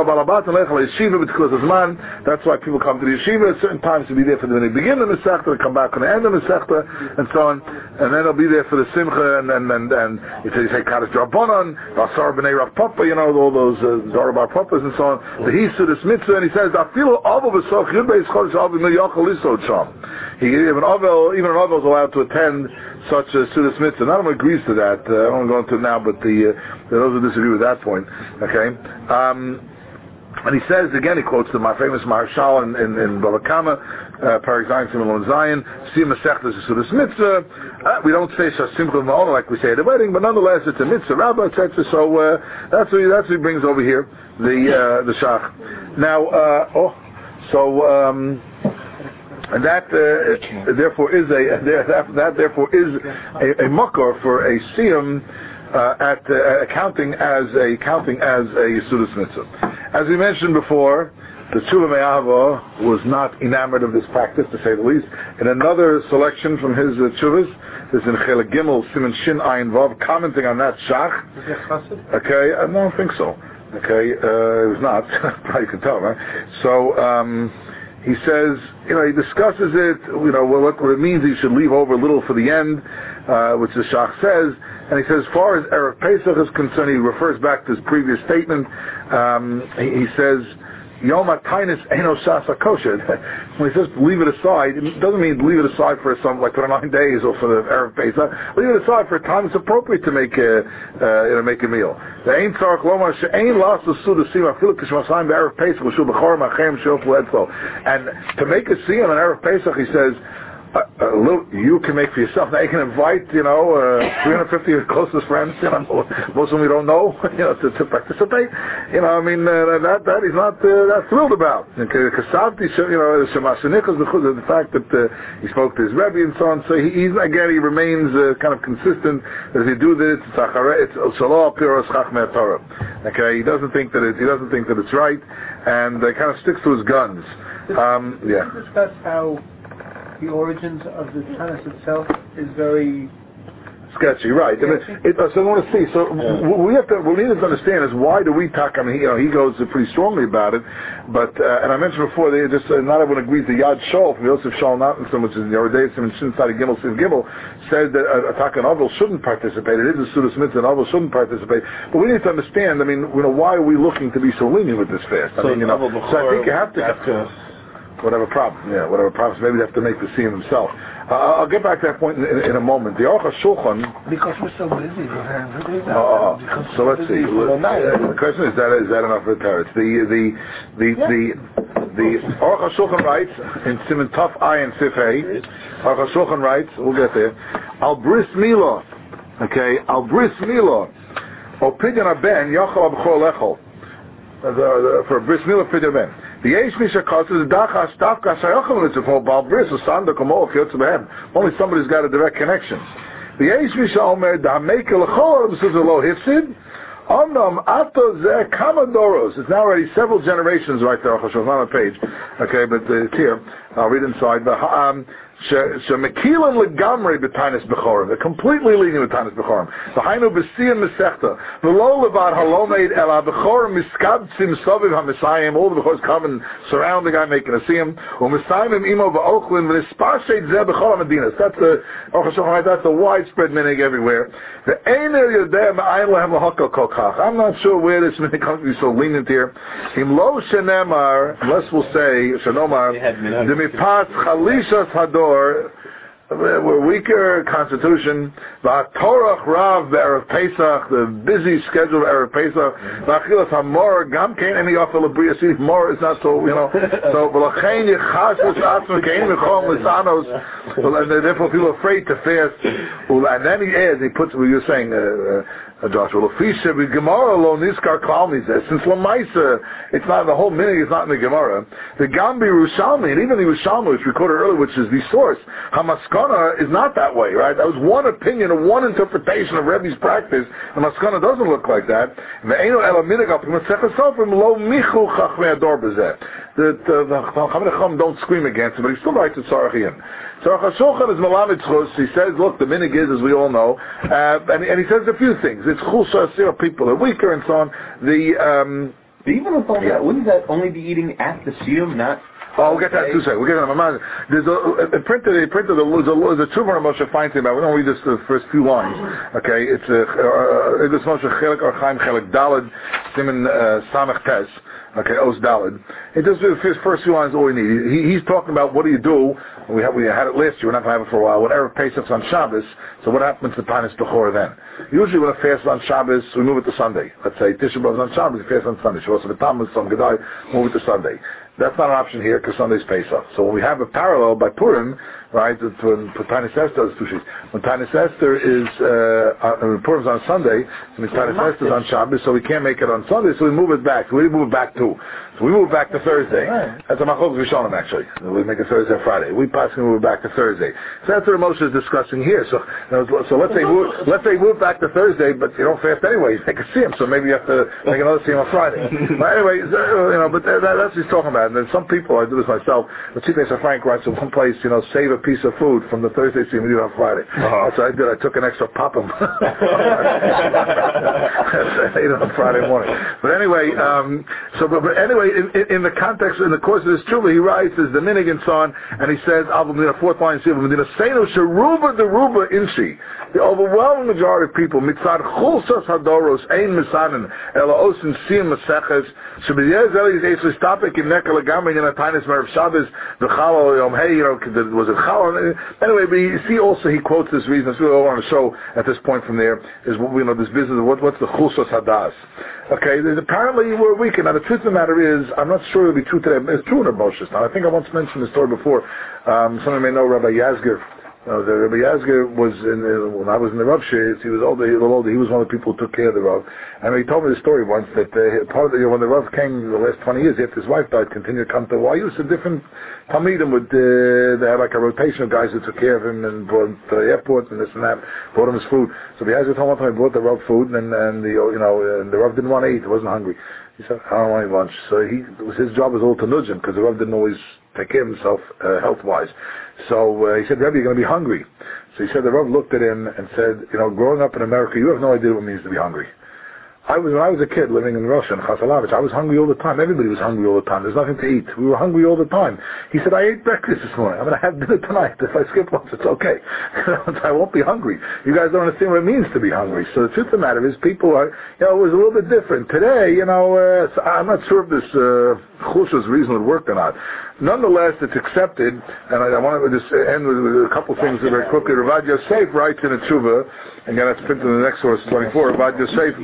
why people come to the yeshiva at certain times to be there for the beginning of the Masechta, to come back on the end of the Masechta, and so on, and then they'll be there for the Simcha, and and and, and you say, you say Kaddish Rabbanon, Asar B'nei Rav Papa, you know, all those Zara Bar Papas and so on. The Hisu this mitzvah, and he says, "I feel Avel b'soch Yud Beis Chodesh Avel Milyachal Lisod Sham." He even Avel, even an Avel is allowed to attend such a Sudas mitzvah. None of them agrees to that. Uh, I don't go into it now, but the uh, those who disagree with that point. Okay. Um, And he says, again, he quotes the, my famous Maharshal in, in, in Bava Kama, uh, Parak Zion, Simon Zion, Siyam Masechta is a Sudas mitzvah. Uh, we don't say Shasimcha Ma'ona like we say at the wedding, but nonetheless it's a mitzvah, Rabbah, et cetera. So uh, that's what he, that's what he brings over here, the uh, the Shach. Now, uh, oh, so um, and that uh, therefore is a that, that therefore is a, a makor for a siyam. Uh, at uh, accounting as a counting as a Sudas mitzvah. As we mentioned before, the Tshuva Me'ahava was not enamored of this practice, to say the least. In another selection from his uh, Tshuvas, this is in Chelik Gimel, Siman Shin Ayin Vav, commenting on that Shach. Is it chassid? Okay, I don't think so. Okay, uh, it was not. Probably you can tell, right? So, um, he says, you know, he discusses it, you know, what, what it means. He should leave over a little for the end, uh, which the Shach says. And he says, as far as Erev Pesach is concerned, he refers back to his previous statement. Um, he, he says, Yom HaTainis Eino Shasa Kosher. When he says leave it aside, it doesn't mean leave it aside for some, like for nine days or for the Erev Pesach. Leave it aside for a time it's appropriate to make a, uh, you know, make a meal. The Ein Tzarech Lomar She'ein Las L'Suda Siyam Afilu K'Shmasayim B'Erev Pesach L'Shul B'Chor Ma'Chem She'Ofu Etzlo. And to make a Siyam on Erev Pesach, he says, Uh, a little, you can make for yourself. Now you can invite, you know, uh, three hundred fifty of your closest friends, you know, most of them we don't know, you know, to, to participate. You know, I mean, uh, that that he's not uh, that thrilled about. Because you know, the fact that uh, he spoke to his Rebbe and so on. So he, he's again, he remains uh, kind of consistent. As he do this, it's Salah Piros Chachmei Torah. Okay, he doesn't think that it, he doesn't think that it's right, and uh, kind of sticks to his guns. Um, yeah. Can you discuss how the origins of the Tanis itself is very sketchy, right? And it, it, so I want to see. So yeah. we have to. What we need to understand is why do we talk? I mean, he, you know, he goes pretty strongly about it. But uh, and I mentioned before, they just uh, not everyone agrees. The Yad Shol from Yosef Shol Nathanson, which is in the Yoredesim and Shin Sadi Gimel Siv Gimel, said that a Taka and Ovel shouldn't participate. It is a Sudas Mitzvah, and Ovel shouldn't participate. But we need to understand. I mean, you know, why are we looking to be so lenient with this fast? I so mean, you know, so I think you have to. Have to Whatever problem, yeah, whatever problems. Maybe they have to make the scene themselves. Uh, I'll get back to that point in, in, in a moment. The Aruch HaShulchan. Because we're so busy. Uh, so let's see. The question is that is that enough for the parents? The the the yeah. the the Aruch HaShulchan writes in Siman Taf Ayin Sif Hey. Aruch HaShulchan writes. We'll get there. Al Bris Milah. Okay. Al Bris Milah. Opinion Ben Yachal Abchol Echol. For Bris Milah Opinion Ben. The Eish Misha causes Dacha Stavka Shayachim Litzvah Bal Bris Sanda Kamol Kyotz Behem. Only somebody's got a direct connection. The Eish Misha Omer Dahameke Lechol B'Suz Lo Hifsid Omnam Ato Zeh Kamadoros. It's now already several generations right there. It's not on the page. Okay, but it's here. I'll read inside. The um. Shemekilan legamrei b'tanis bechorim. They're completely lenient with tanis bechorim. The hainu b'siyam mesechta. The lo levad halomeid ela bechorim miskabtzim soviv hamisayim. All the bechors come and surround the guy making a siyam. U'misayim imo v'ochlin v'nisparshet zeh bechol ha'medinas. That's the Aruch That's a widespread minig everywhere. The einer yodeh ma'ayin lehem lahakal kolkach. I'm not sure where this minig comes to be so lenient here. Im lo shenemar, unless we'll say shenomar demipas chalishas hador. We're weaker constitution. V'atorach rav be'erev Pesach, the busy schedule of erev Pesach. V'achilas hamor gam kein any offer lebriya. See, more is not so, you know. So v'lachein yichashus atzma kein v'chom lisanos. And therefore people are afraid to fast. And then he adds, he puts what you're saying, uh, uh, Joshua. L'fisha v'gemara lo niskar klal mizeh. Since Lamaisa, it's not the whole minhag is not in the Gemara. The Gambi Yerushalmi, and even the Yerushalmi, which recorded earlier, which is the source, Hamaskana is not that way, right? That was one opinion or one interpretation of Rebbe's practice. The Maskana doesn't look like that. Ve'eno ela minhag al p'masechas sofrim lo michu chachmei ador b'zeh. The Chachamei Chacham don't scream against it, but he still writes it Tzarachian. So HaShulchan is Malamed Chus. He says, look, the minig is, as we all know, uh, and, and he says a few things. It's Chusha, you know, people are weaker and so on. The, um... But even with all that, wouldn't that only be eating at the Siyum, not... Oh, we'll get that too. We'll get that in my mind. There's a, a printed, a printed, there's a, there's a Tshuva Moshe Feinstein about. We don't read this the first few lines. Okay, it's a, uh, this Moshe Chelik Archaim Chelik Daled Siman Samech Tes. Okay, Os Daled. It just the first few lines all we need. He, he's talking about what do you do. We have, we had it last year. We're not going to have it for a while. When Erev Pesach's on Shabbos, so what happens to Tanis Bechor then? Usually when a fast is on Shabbos, we move it to Sunday. Let's say Tisha B'Av is on Shabbos, we fast on Sunday. Shavuos V'Tammuz, some Gedai, move it to Sunday. That's not an option here because Sunday's Pesach. So when we have a parallel by Purim, right, when Tanis Esther is two sheets. When Tanis Esther is, uh, when Purim's on Sunday, and Tanis Esther is on Shabbos, so we can't make it on Sunday, so we move it back. So we move it back too. So we move back to Thursday. Right. That's a Machlokas Rishonim actually. We make it Thursday or Friday. We possibly move it back to Thursday. So that's what Moshe is discussing here. So, so let's say move, let's say move back to Thursday, but you don't fast anyway. You make a siyum, so maybe you have to make another siyum on Friday. But anyway, you know, but that, that's what he's talking about. And then some people, I do this myself. The Chief Mesa Frank writes in one place, you know, save a piece of food from the Thursday siyum we do it on Friday. Uh-huh. That's what I did. I took an extra pop 'em. I ate it on Friday morning. But anyway, um, so but, but anyway. anyway, in, in, in the context, in the course of this tshuva, he writes, is the minig and so on, and he says, fourth line, Sheruba the Ruba Inshi. The overwhelming majority of people, mitzad chulsas hadoros, ein misanin, ela osin siyam maseches, shebiyez eli is eisli stapik in nekel agami in a tainis merav Shabbos, v'chalo yom hey, you know, was it chalo? Anyway, but you see also he quotes this reason. That's what I want to show at this point from there, is what we know, this business of what, what's the chulsas hadas. Okay, there's apparently we're weakened. Now the truth of the matter is, I'm not sure it'll be true today. It's true in Moshe. Now I think I once mentioned the story before. Um, some of you may know Rabbi Yazger. Uh, the Rabbi Yazger was in, uh, when I was in the Rav Shir, he was older, he was older, he was one of the people who took care of the Rav. And he told me the story once that uh, part of the, you know, when the Rav came the last twenty years after his wife died, continued to come to Y U, so different Talmidim would, uh, they had like a rotation of guys who took care of him and brought him to the airport and this and that, brought him his food. So the Yazger told one time he brought the Rav food and, and the, you know, and the Rav didn't want to eat, he wasn't hungry. He said, I don't want any lunch. So he, it was his job was all to nudge him because the Rav didn't always take care of himself uh, health-wise. So uh, he said, Rebbe, you're going to be hungry. So he said, the Rav looked at him and said, you know, growing up in America, you have no idea what it means to be hungry. I was, when I was a kid living in Russia, in Chasalavich, I was hungry all the time. Everybody was hungry all the time. There's nothing to eat. We were hungry all the time. He said, I ate breakfast this morning. I'm going to have dinner tonight. If I skip lunch, it's okay. I won't be hungry. You guys don't understand what it means to be hungry. So the truth of the matter is, people are, you know, it was a little bit different. Today, you know, uh, I'm not sure if this uh, chusha's reason would work or not. Nonetheless, it's accepted, and I, I want to just end with, with a couple things very quickly. Ravad Yosef writes in a tshuva, and again that's printed in the next source, twenty-four, Ravad Yosef,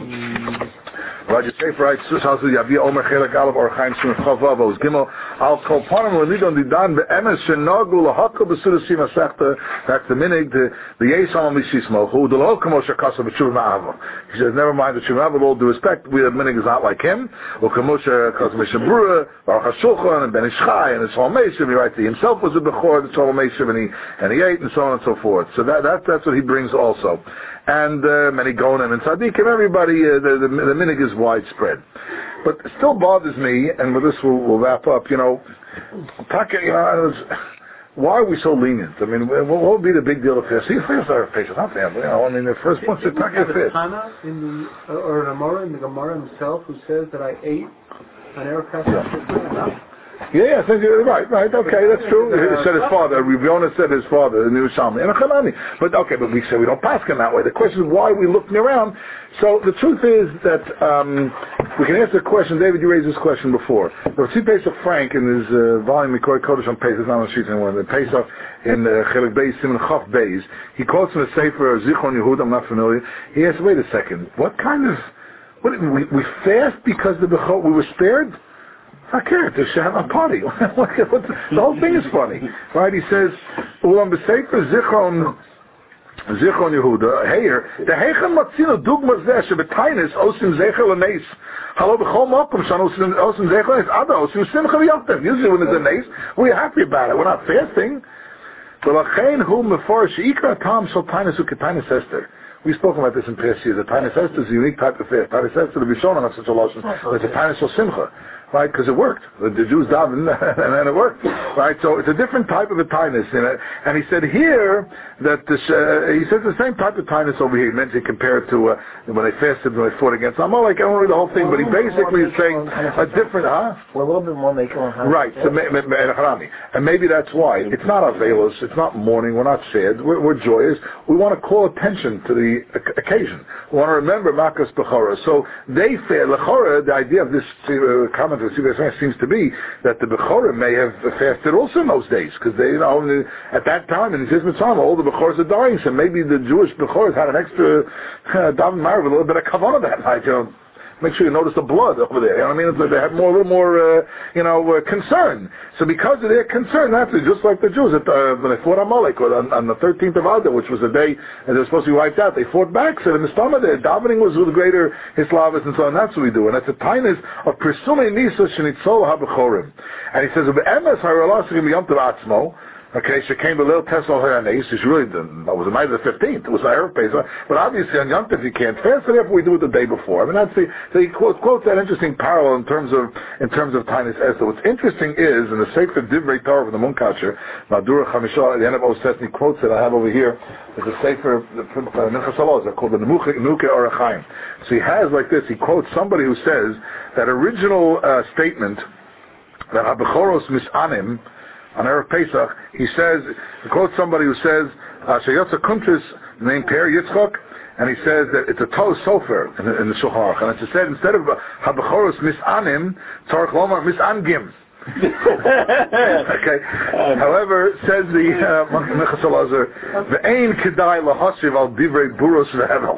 Ravad Yosef writes, Yavi Omer Chelek Aleph Or Chaim Shim Chavavos Gimel Al Kol Panim L'Nidon Didan Be'emes Shenagu L'Hakol B'Sudasim Asechta. That's the minig, the the Yesam Mishismo Hu D'Lo Kamo Shekasa B'Tshuva Ma'avo. He says, never mind the Tshuva Ma'avo. With all due respect, we have minig is not like him. Or Kamo Shekasa B'Shabura, Baruch HaShulchan, and Ben Ishchai, and the Tzol Meishav. He writes he himself was a Bechor, the Tzol Meishav, and he and he ate, and so on and so forth. So that that that's what he brings also. And uh, many Gonim and Tzaddikim, everybody, uh, the, the, the minig is widespread. But it still bothers me, and with this we'll, we'll wrap up, you know, Taka, you know, was, why are we so lenient? I mean, what, what would be the big deal of fish? See, fish are fish, not family, you know, I mean, the first one said Taka fish. Tana in the, or an Amora in the Gemara himself who says that I ate an aircraft after Yeah, I think you're right, right, okay, that's true. He said his father, Rivona said his father, the new Shalmi, and a Chanani. But okay, but we say we don't pass him that way. The question is why are we looking around? So the truth is that um, we can answer the question. David, you raised this question before. But see Pesach Frank in his uh, volume Mikor Kodesh on Pesach, not on the sheet anymore, the Pesach in Chelik Beis, Simon Chaf Beis, he quotes in the Sefer Zichron Yehud, I'm not familiar. He asks, wait a second, what kind of, what, we, we fast because the Bechor, we were spared? I care. They should have a party. The whole thing is funny, right? He says, "Ulam b'sefer zichron zichron Yehuda here the heichen matzino dugmas zeh shebetainis osim zecher leneis halo b'chol makom shan osim osim zecher leneis ada osim simcha v'yachtem." Usually when there's a neis, we're happy about it. We're not fasting. V'lachein hu meforish ikra tam shel tainis uketainis Esther. We've spoken about this in past years. The Tainis Esther is a unique type of fast. Tainis Esther, the Bishon, not such a lotion, but it's a Tainis of Simcha, right? Because it worked. The, the Jews davened, and then it worked, right? So it's a different type of a Tainis. You know? And he said here that this, uh, he says the same type of Tainis over here. He meant to compare it to uh, when they fasted, when they fought against Amalek. I don't read the whole thing, but he basically is saying a different, huh? We're a little bit more making on right. So, and maybe that's why it's not Avelos, it's not mourning. We're not sad. We're, we're joyous. We want to call attention to the occasion. We want to remember Makas Bechora. So they fail. Lechora, the idea of this uh, comment of Sivas seems to be that the Bechora may have fasted also in those days, because they, you know, at that time in the Zizmit Tzama, all the Bechoras are dying, so maybe the Jewish Bechoras had an extra uh, Daven Marav, a little bit of kavanah that night, you know. Make sure you notice the blood over there. You know what I mean? It's like they had more, a little more, uh, you know, uh, concern. So because of their concern, that's it. Just like the Jews at, uh, when they fought Amalek on, on the thirteenth of Adar, which was the day that they were supposed to be wiped out, they fought back. So in the stomach there, davening was with greater Hislavis and so on. That's what we do, and that's a tinus of Prisumi Nisa Shenitzol HaBechorim. And he says, "Be'emes ha'ralasim yom tov atzmo." Okay, she came to Lil Tesla Hayanes. She's really the, that was the night of the fifteenth. It was Erev Pesach. But obviously on Yom Tov you can't fast, so therefore we do it the day before. I mean that's the so he quotes, quotes that interesting parallel in terms of in terms of Tainus Esther. What's interesting is in the Sefer Divrei Torah of the Munkacher, Madura Chamishah at the end of Osset, he quotes that I have over here. There's a Sefer Minchas Halaza called the Nemuke Orach Chaim. So he has like this. He quotes somebody who says that original uh, statement that Habechoros Misanim on Erev Pesach, he says, he quotes somebody who says, Sheyotza Kuntris named Per Yitzchok, and he says that it's a Tov Sofer in the, in the Shulchan Aruch, and it's said instead of Habechoros Misanim, Tzarech Lomar Misangim. Okay. However, says the Minchas Elazar, "Ve'ein kedai lahashiv al divrei buros ve'evel."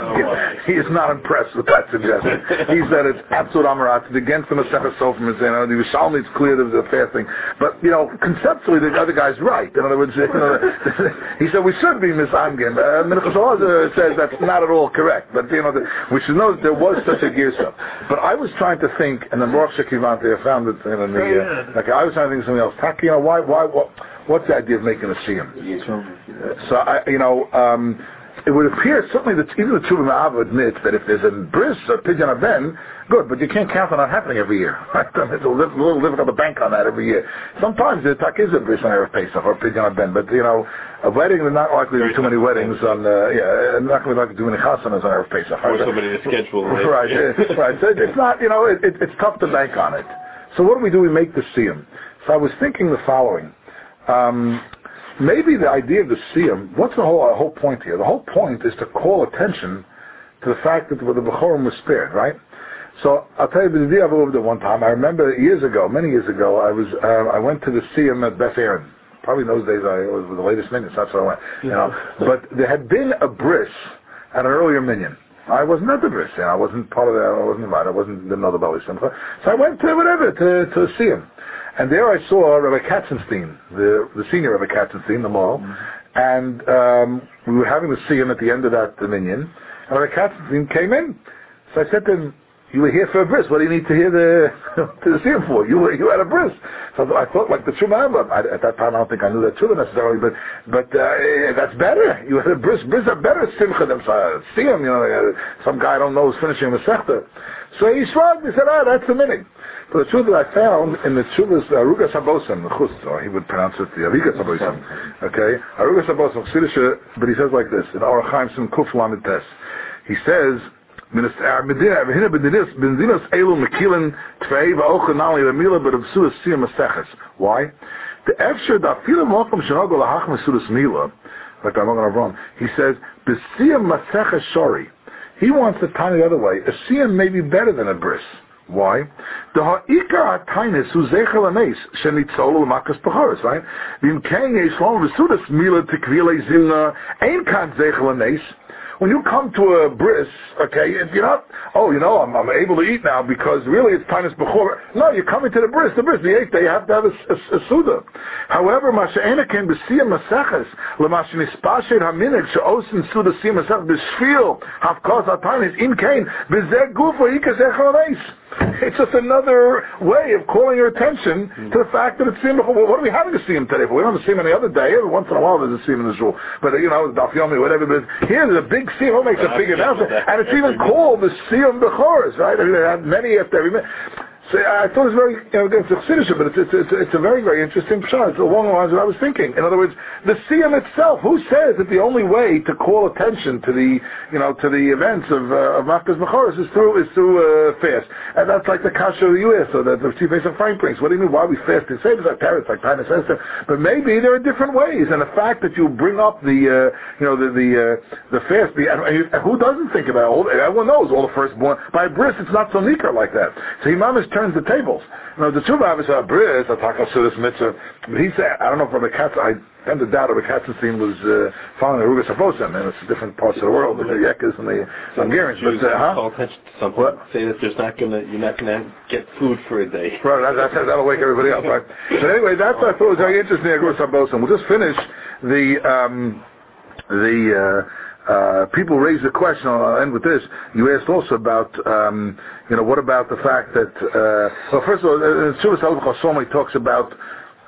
He is not impressed with that suggestion. He said it's absolute amarat. It's against the Masechah Sofrim. You know, the Yerushalmi, it's clear that the fasting, but you know, conceptually the other guy's right. In other words, you know, he said we should be misangim. Uh, Minchas Elazar says that's not at all correct. But you know, the, we should know that there was such a girsa. But I was trying to think, and the Baruch Shekivante, I found it in the. Yeah. Okay, I was trying to think of something else. Taki, you know, why, why, what, what's the idea of making a siyum? So, I, you know, um, it would appear certainly that even the Tshuva Ma'ava admits that if there's a bris or pidyon aben, good, but you can't count on that happening every year. Right? It's a little, little difficult to bank on that every year. Sometimes the tak is a bris on Erev Pesach or pidyon aben, but you know, a wedding, there's not likely to be too many weddings on, uh, yeah, not going to be likely to do many chasanas on Erev Pesach. Or somebody to schedule. Right, right. right. So it's not, you know, it, it, it's tough to bank on it. So what do we do? We make the siyum. So I was thinking the following. Um, maybe the idea of the siyum, what's the whole, uh, whole point here? The whole point is to call attention to the fact that the, the Bechorim was spared, right? So I'll tell you the idea I've lived at one time. I remember years ago, many years ago, I was uh, I went to the siyum at Beth Aaron. Probably in those days I was with the latest minions, that's where I went. You know, but there had been a bris at an earlier minion. I wasn't at the bris, you know, I wasn't part of that, I wasn't invited, I wasn't, didn't know the Bali Simcha. So I went to whatever, to, to see him. And there I saw Rabbi Katzenstein, the, the senior Rabbi Katzenstein, the Maul, mm-hmm. and um, we were having to see him at the end of that dominion, and Rabbi Katzenstein came in. So I said to him, you were here for a bris. What do you need to hear the to see him for? You were you had a bris. So I thought like the Truma. At that time, I don't think I knew that Truma necessarily, but but uh, that's better. You had a bris. Bris are better simcha than see him. You know, some guy I don't know is finishing the sechta. So he shrugged. He said, "Ah, that's the minute." But the truth that I found in the Truvas Arugas Habosim, the Chus, or he would pronounce it the Arugas Habosim. Okay, Arugas Habosim, but he says like this in Orach Chaim Sim Kuf Lamed Tes. He says. Why? The Efsher da fila mokum shenogo lahach mesudas mila, like I'm not going to wrong. He says b'siyam maseches shori. He wants to tie it the other way. A siyam may be better than a bris. Why? The ha'ikar ha'tainis hu zeichel anes shenitzolu l'makas pechoros. Right? V'im ken yesh lo mesudas mila tikvile zimna ein kan zeichel anes. When you come to a bris, okay, if you're not, oh, you know, I'm, I'm able to eat now because really it's Tainus Bechor. No, you're coming to the bris. The bris, the eighth day, you have to have a, a, a Suda. However, Masha'ena can be Siyam Maseches, L'mashin Ispashet HaMinig, She'osin Suda Siyam Maseches, B'shfil, Hafkos HaTainis, In Kain, B'zeh Gufo, Ikazeh Chalanes. It's just another way of calling your attention mm-hmm. to the fact that it's Siyam Bechor. Well, what are we having to see him today? We don't have to see him any other day. Every once in a while there's a Siyam in the shul. But, you know, Daf Yomi, whatever. But here there's a big Siyam. Who makes a big announcement? And it's even called the Siyam Bechoros, right? I mean, they have many after every minute. So I thought it was very, you know, against the Chassidus, but it's, it's, it's, it's a very, very interesting pshat. It's along the lines of what I was thinking. In other words, the Siyam itself, who says that the only way to call attention to the, you know, to the events of, uh, of Makas Bechoros is through, is through, uh, fast. And that's like the Kasha of the U S, or the, the Chief of Frank brings. What do you mean, why we fast? They say it's like parrots, like Tainus Esther. But maybe there are different ways. And the fact that you bring up the, uh, you know, the, the, uh, the fast, the, and who doesn't think about it? Everyone knows all the firstborn. By bris, it's not so nikar like that. So Imamis turns the tables. You know, the two rabbis are bris, Ataka Sudas Mitzvah. But he said, I don't know if Rabbi Katz, I tend to doubt Rabbi Katzenstein was uh, following the Rugas Habosim, and it's different parts of the world, the Yekas and the Hungarians. But, uh, huh? Call attention to something. What? Say that there's not gonna, you're not gonna get food for a day. Right, that, that, that'll wake everybody up, right? But anyway, that's what I thought was very interesting, Rugas Habosim. We'll just finish the, um, the, uh, Uh, people raise the question, I'll end with this. You asked also about, um, you know, what about the fact that, uh, well, first of all, uh, Shuvas Al Chosoma talks about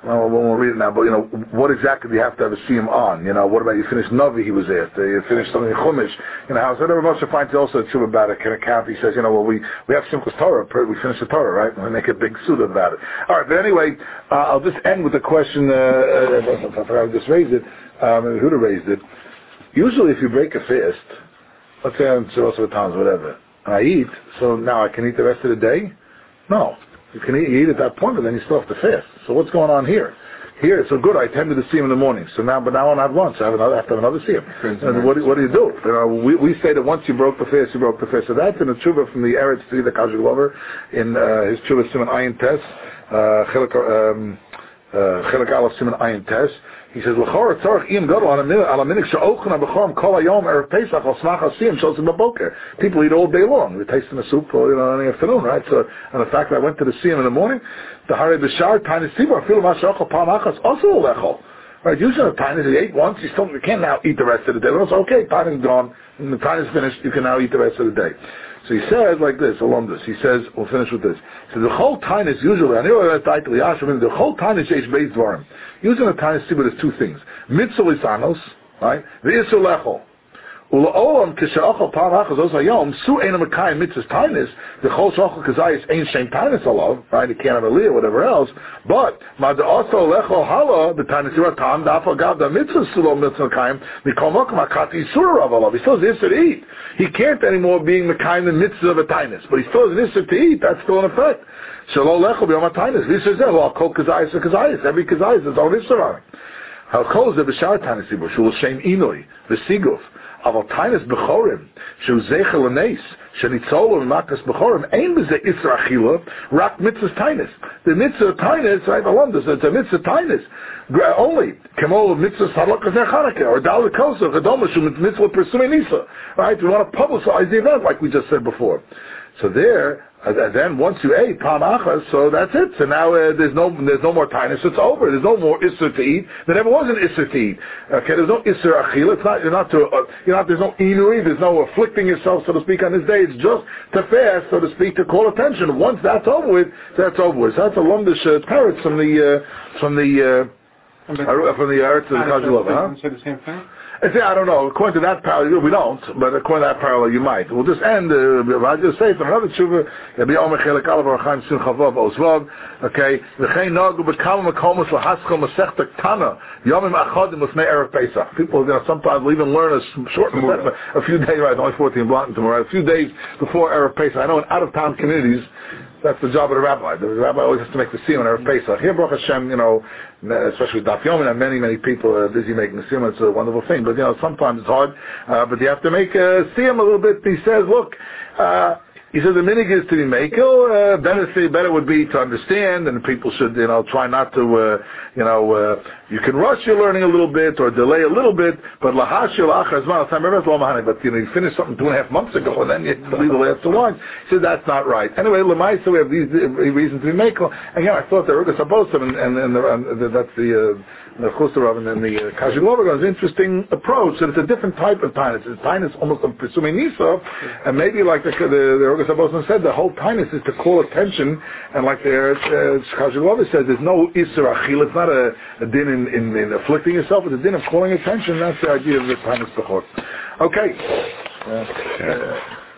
well, we won't read it now, but you know, what exactly do you have to have a siyum on? You know, what about you finished Navi, he was asked, you finished something in Chumash, you know, how so Rabbi Moshe finds also true about it, can account, he says, you know, well, we, we have Simchas Torah, we finish the Torah, right? And we make a big suit about it. Alright, but anyway, uh, I'll just end with a question, uh, uh, I just raised it, um, who raised it. Usually if you break a fast, let's say on Tzarosah Tans, whatever, and I eat, so now I can eat the rest of the day? No. You can eat, you eat at that point, but then you still have to fast. So what's going on here? Here, it's so good. I tended to see him in the morning. So now, but now I don't have lunch. I have another. I have to have another see him. And what, do- what do you do? You know, we, we say that once you broke the fast, you broke the fast. So that's in the tshuva from the Eretz to the Kajik Lover in uh, his tshuva Simon Ayin Tes, Chelik um, Chelik Aleph Simon Ayin Tes. He says, "L'chor tzarich iyam gadol on a minik she'ochna b'chorim kol hayom erev Pesach al smach hasiyim shotzim b'boker." People eat all day long. They're tasting the soup, you know, in the afternoon, right? So, and the fact that I went to the siyim in the morning, the hari b'shar tiny sibur feel mashachol pam achas also lechol. Right? Usually the tiny you ate once, you still you can't now eat the rest of the day. But it's okay, tiny's gone, and the tiny's finished. You can now eat the rest of the day. So he says like this, alumnus. He says, we'll finish with this. He says, the whole tinus usually, I know that title, the whole tinus is based dvarim. Using the tinus, see, but there's two things. Mitzvah lisanos, right? The isur lechol. Ula'olam k'sha'achal par hachas os hayom, su ein ha'makayim mitzvahs tinus, the chol sh'achal k'zayis ein shem tinus alav, right? You can't have a li or whatever else. But, ma de also lechol hala, the tinus yiratam, da afagav da mitzvahs sulo mitzvah kayim, mikol mokum hakati yisur rav alav. He still has isur to eat. He can't anymore being makayim the mitzvah of a tinus, but he still has an isur to eat. That's still in effect. Shalo lechol b'yom ha-tinus. This is it. Well, kol k'zayis or k'zayis. Every k'zayis is own isur on it. Hal-kol ze b'shar tinus yibur, shul shem inoi, v'siguf. אבל תיינס בחורם, שהוא זכר לנס, שניצולו ממקס בחורם, אין בזה איסר אכילה, רק מצווה תיינס. The mitzvah תיינס, right, alumnus, it's a mitzvah תיינס. Only, כמו mitzvah sadlak as Chanukah, or dal kosa, chadoma, שהוא mitzvah pursuing nisa. Right, we want to publicize the event, like we just said before. So there, and then once you ate pam achas, so that's it. So now uh, there's no there's no more tinus. It's over. There's no more isser to eat. There never was an isser to eat. Okay, there's no isser achil. It's not you're not to uh, you're not there's no inui. There's no afflicting yourself, so to speak, on this day. It's just to fast, so to speak, to call attention. Once that's over with, that's over with. So that's a lumdish uh, parrot from the uh, from the uh, from the Eretz of the Kajulova, huh? Say the same thing. I say, I don't know. According to that parallel, we don't, but according to that parallel, you might. We'll just end. Uh, I just say from another tshuva. Rabbi Omer Chelik Aleph Archaim Sim Chavav Osvav. Okay. V'chein nagu b'kama makomos lahaschol masechta tana yomim achadim l'fnei erev Pesach. People, you know, sometimes will even learn a short a few days. Right, only fourteen blocks tomorrow. A few days before erev Pesach. I know in out-of-town communities, that's the job of the rabbi. The rabbi always has to make the siyum on erev Pesach. Here, Baruch Hashem, you know, especially with Daf Yomi, and many, many people are busy making the siyum. It's a wonderful thing. But, you know, sometimes it's hard. Uh, but you have to make a siyum a little bit. He says, look, uh, he says the minig is to be makel. Uh, better, better would be to understand, and people should, you know, try not to, uh, you know, uh, you can rush your learning a little bit or delay a little bit, but lahashil achar zman time ever lo but you know, you finished something two and a half months ago, and then you leave the last two lines. He says that's not right. Anyway, lemaisa we have these reasons to be makel. Again, I thought the Rugas Abosim and and, and, the, and the, that's the uh, the Chusarav and then the uh, Kajiglover is an interesting approach, and it's a different type of tinus. It's tinus almost of pursuing nisa, and maybe like the the, the Rugas Abosim said, the whole tinus is to call attention, and like the uh, Kajiglover says, there's no isur achil. It's not a, a din in, in, in afflicting yourself. It's a din of calling attention. That's the idea of the tinus bechor. Okay. Uh, uh,